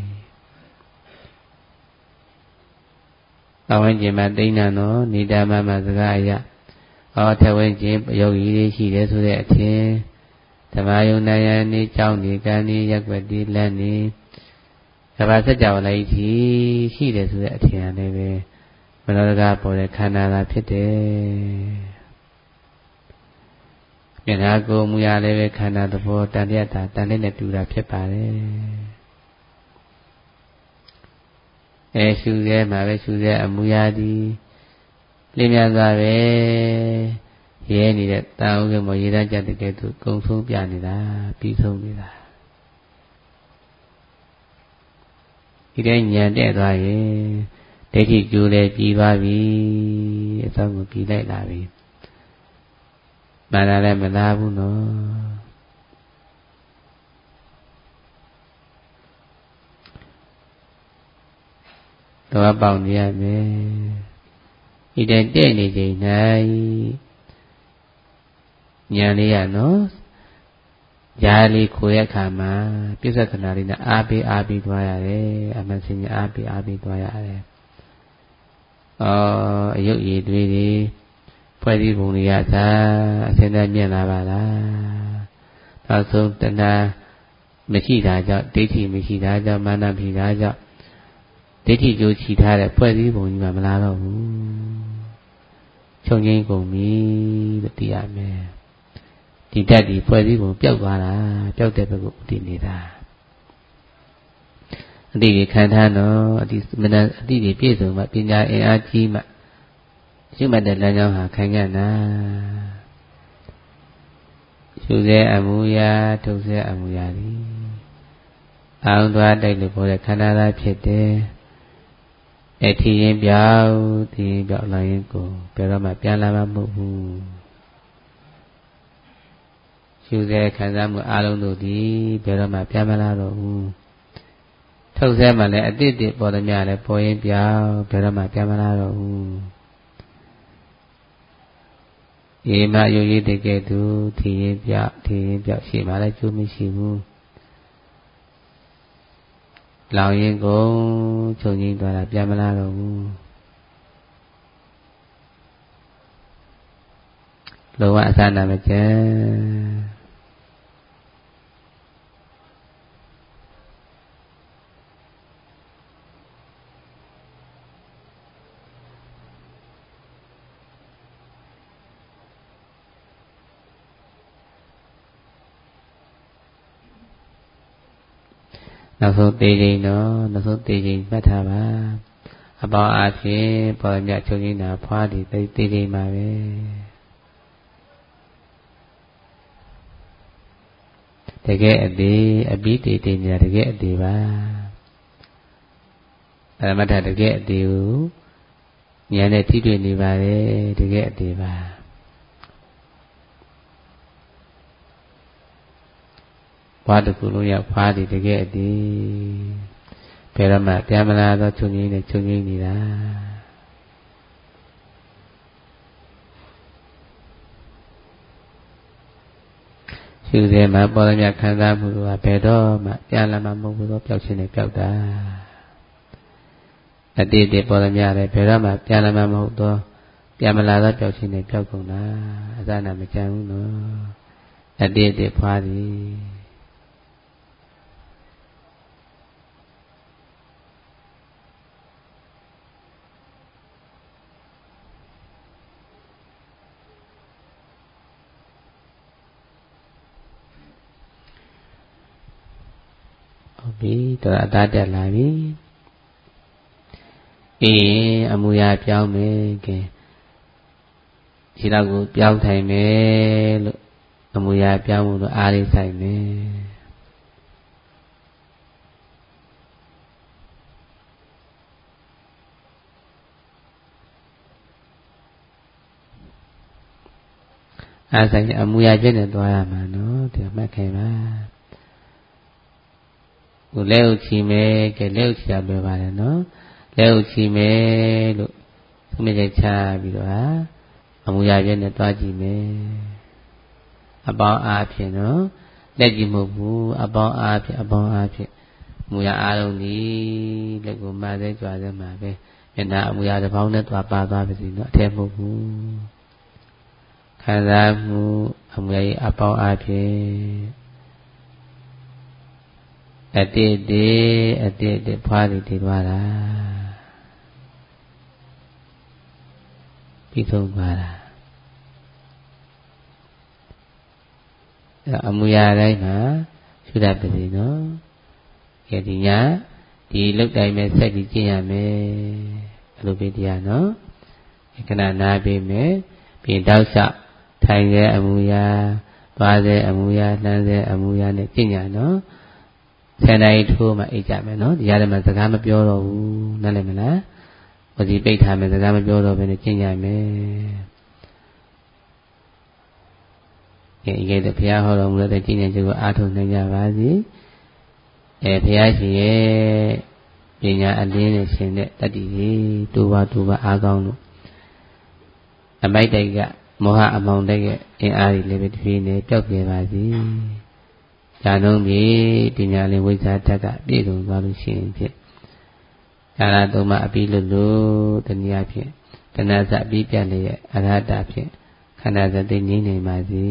အဝိဉ္ဇဉ်မှာတိဏ္ဏနော်နေတာမမှာစကားအရထဝိဉ္ဇဉ်ယောဂီတွေရှိတယ်ဆိုတဲ့အထင်ဓမ္မယုံနာယနေကြောင်းနေကံနေရက်ွက်ဒီလမ်းနေကဘာစัจ java လိုက်ကြီးရှိတယ်ဆိုတဲ့အထင်အလည်းပဲမနောတကားပေါ်တဲ့ခန္ဓာသာဖြစ်တယ်မျက်နှာကိုယ်မူရလည်းပဲခန္ဓာသဘောတန်တရတာတန်တဲ့နဲ့တူတာဖြစ်ပါတယ်ရှုစေမှာပဲရှုစေအမူအရာဒီလင်းမြစွာပဲရဲနေတဲ့တာဥက္ကမောရေတန်းကြတဲ့ကဲသူကုံဆုံးပြနေတာပြီးဆုံးနေတာဒီတိုင်းဉာဏ်တဲ့သွားရင်ဒိဋ္ဌိကျိုးလည်းပြီးသွားပြီအသောကိုပြီးလိုက်လာပြီမာနလည်းမလာဘူးနော်တော့ပေါက်နေရမယ်ဒီတိုင်းတဲ့နေချိန်၌ဉာဏ်လေးရနော်ယာလေးခိုရခါမှာပြစ္ဆကနာလေးနဲ့အားပေးသွားရတယ်အမှန်စင်အားပေးသွားရတယ်အယုတ်ရည်တွေဖွဲ့စည်းပုံတွေကသာအစင်းနဲ့မြင်လာပါလားနောက်ဆုံးတဏှာမရှိတာကြောင့်ဒိဋ္ဌိမရှိတာကြောင့်မာနမရှိတာကြောင့်ဒိဋ္ဌိကြိုးချီထားတဲ့ဖွဲ့စည်းပုံကြီးမှမလာတော့ဘူးချုပ်ငိမ့်ကုန်ပြီလို့သိရမယ်ဒီဓာတ်ဒီဖွဲ့စည်းပုံပျောက်သွားတာပျောက်တဲ့ဘက်ကိုတည်နေတာအတိတွေခံထားတော့အတိတွေပြည့်စုံမှပညာအင်အားကြီးမှရှုမှတ်တဲ့လမ်းကြောင်းဟာခံရနာရှုစေအမူအရာထုတ်စေအမူအရာဒီအောင်သွားတိုက်လို့ပေါ်တဲ့ခန္ဓာသားဖြစ်တယ်အထီရင်ပြောက်ဒီပြောက်လာရင်ကိုဘယ်တော့မှပြန်လာမှာမဟုတ်ဘူးရှုစေခံစားမှုအလုံးတို့ဒီဘယ်တော့မှပြန်မလာတော့ဘူးထုတ်စေမှလည်းအတိတ်ပေါ်သည်များလည်းပေါ်ရင်ပြောက်ဘယ်တော့မှပြန်မလာတော့ဘူးဒီမှာယုံကြည်တဲ့ကဲ့သို့ထီရင်ပြောက်ရှိမှလည်းကျိုးမရှိဘူးလောင်ရင်ကုန်ချုပ်ငိမ့်သွားတာပြန်မလာတော့ဘူးလောကအစနာမကျန်နောက်ဆုံးသေးချိန်တော့နောက်ဆုံးသေးချိန်မှတ်ထားပါအပေါင်းအဖြစ်ပေါ်မြတ်ချုပ်ငိမ့်တာဖွားဒီသေးချိန်မှာပဲတကယ်အသေးအပြီးသေးသေးနေတာတကယ်အသေးပါအဲ့မထတကယ်အသေးကိုဉာဏ်နဲ့ထိတွေ့နေပါတယ်တကယ်အသေးပါဘာတခုလုံးရောက်ဖားတယ်တကယ်အသေးဘယ်တော့မှပြန်မလာတော့ချုပ်ငိမ့်နေချုပ်ငိမ့်နေတာရှုစေမှာပေါ်ရခံစားမှုကဘယ်တော့မှပြန်လာမှာမဟုတ်ဘူးတော့ပျောက်ခြင်းနဲ့ပျောက်တာအတိတ်ပေါ်ရလည်းဘယ်တော့မှပြန်လာမှာမဟုတ်တော့ပြန်မလာတော့ပျောက်ခြင်းနဲ့ပျောက်ကုန်တာအစနာမကြမ်းဘူးနော်အတိတ်ဖွားသည်ပြီတော့အသားတက်လာပြီအမူအရာပြောင်းမယ်ကဲဒီတော့ကိုပြောင်းထိုင်မယ်လို့အမူအရာပြောင်းမှုတော့အားလေးဆိုင်မယ်အားဆိုင်အမူအရာချက်နဲ့သွားရမှာနော်ဒီမှတ်ခဲ့ပါကိုလက်ဥချီမယ်ကဲလက်ဥချီတာပဲပါတယ်နော်လက်ဥချီမယ်လို့သူမြင်ချပြီးတော့အမူအရာပြည့်နဲ့တွားကြည့်မယ်အပေါင်းအားဖြင့်နော်လက်ကြည့်မဟုတ်ဘူးအပေါင်းအားဖြင့်အမူအရာအားလုံးဒီလက်ကိုမဆဲကြွားစဲမှာပဲမျက်နှာအမူအရာတစ်ပေါင်းနဲ့တွားပါသွားပြီနော်အထက်မဟုတ်ဘူးခံစားမှုအမူအရာအပေါင်းအားဖြင့်အတိတ်ဖွားတည်သွားတာပြီးဆုံးသွားတာအမူအရာတိုင်းမှာရှုတတ်ပြီနော်ကဲဒီညာဒီလုတ်တိုင်းမဲ့ဆက်ပြီးကျင့်ရမယ်အဲ့လိုပဲတရားနော်ခဏနားပေးမယ်ပြီးတောက်လျှောက်ထိုင်စေအမူအရာသွားစေအမူအရာလှမ်းစေအမူအရာနဲ့ကျင့်ကြနော်ဆယ်နာရီထိုးမှအိတ်ကြမယ်နော်ဒီရတဲ့မှာစကားမပြောတော့ဘူးနားလည်မလားဝစီပိတ်ထားမယ်စကားမပြောတော့ဘဲနဲ့ကျင့်ကြမယ်ကဲတဲ့ဘုရားဟောတော်မူတဲ့ကျင့်ကြံချက်ကိုအားထုတ်နိုင်ကြပါစေဘုရားရှင်ရဲ့ပညာအလင်းနဲ့ရှင်တဲ့တတ္တိကြီးတူပါအားကောင်းလို့အမိုက်တိုက်ကမောဟအမောင်တိုက်ရဲ့အင်အားကြီးလည်းပဲတစ်ပြေးနဲ့ပျောက်ပြဲပါစေ။ဒါလုံးပြီပညာလင်းဝိဇ္ဇာတတ်ကပြည့်စုံသွားလို့ရှိရင်ဖြင့်ကာလသုံးပါအပြီးလို့တနည်းအားဖြင့်တဏှာစအပြီးပြတ်လျက်အရဟတဖြင့်ခန္ဓာစသိငြိမ့်နေပါစေ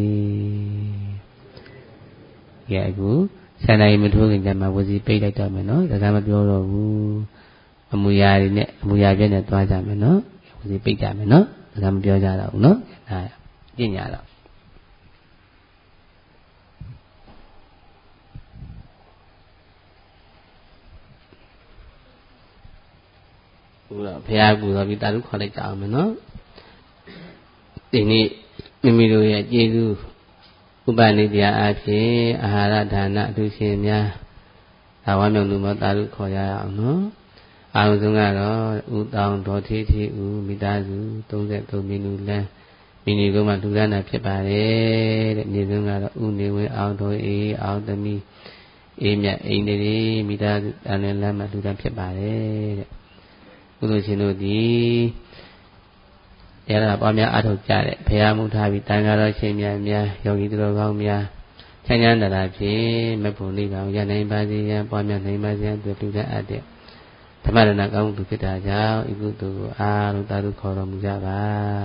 ။ရဲ့အခုဆန္ဒရင်မထိုးခင်ကျမှဝစီပိတ်လိုက်တော့မယ်နော်။ဒါကမပြောတော့ဘူး။အမူအရာတွေနဲ့အမူအရာပြည့်နဲ့သွားကြမယ်နော်။ဝစီပိတ်ကြမယ်နော်။ဒါကမပြောကြတော့ဘူးနော်။ဒါကျင့်ကြတော့ဘုရားကူတော်ပြီးတာလူခေါ်လိုက်ကြအောင်မယ်နော်ဒီနေ့မိမိတို့ရဲ့ကျေးဇူးဥပနိတရားအဖြစ်အာဟာရဒါနအထူးရှင်များသာဝမြောက်လူမတာလူခေါ်ရအောင်နော်အာရုံဆုံးကတော့ဥတောင်ဒေါ်ထေးထေးဦးမိသားစု33မိနုလမ်းမိနစ်ကုန်းမှာလူရနာဖြစ်ပါတယ်တဲ့နေဆုံးကတော့ဥနေဝင်းအောင်တော်အေးအောင်သမီးအေးမြတ်အိန္ဒြေမိသားစုတန်လန်းလမ်းမှာလူရဖြစ်ပါတယ်တဲ့ကုသိုလ်ရှင်တို့သည်တရားပွားများအားထုတ်ကြတဲ့ဘုရားမူထားပြီးတန်ခါတော်ရှင်များယောဂီသူတော်ကောင်းများချမ်းချမ်းသာသာဖြင့်မဖို့နိဗ္ဗာန်ရနိုင်ပါစေရန်ပွားများနိုင်ပါစေရန်ပြုလုပ်တဲ့အပ်တဲ့ဓမ္မရဏကောင်းမှုဖြစ်တာကြောင့်ဤကုသိုလ်ကိုအားလုံးသာဓုခေါ်တော်မူကြပါ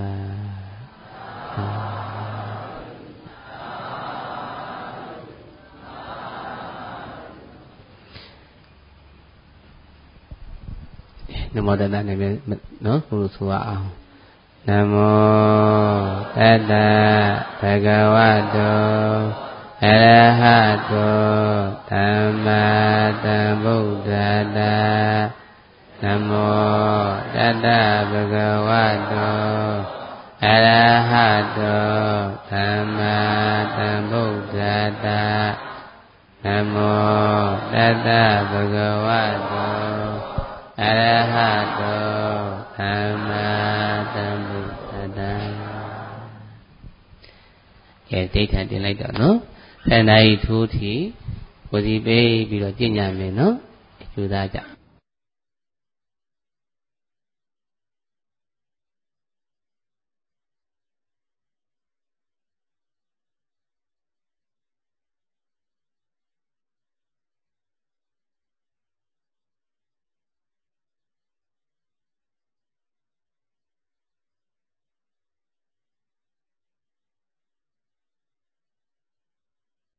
နမောတတနဲ့ပဲနော်ဘုလိုဆိုအောင်နမောတတဘဂဝတောအရဟတောသမ္မာသမ္ဗုဒ္ဓတ္တနမောတတဘဂဝတောအရဟတောသမ္မာသမ္ဗုဒ္ဓတ္တနမောတတဘဂဝတောအရဟတောသမ္မာသမ္ဗုဒ္ဓတ္တကဲဒိဋ္ဌံတင်လိုက်တော့နော်ဆန္ဒဤထိုးထီဝစီပေးပြီးတော့ကျင့်ကြမယ်နော်အကျိုးသားကြ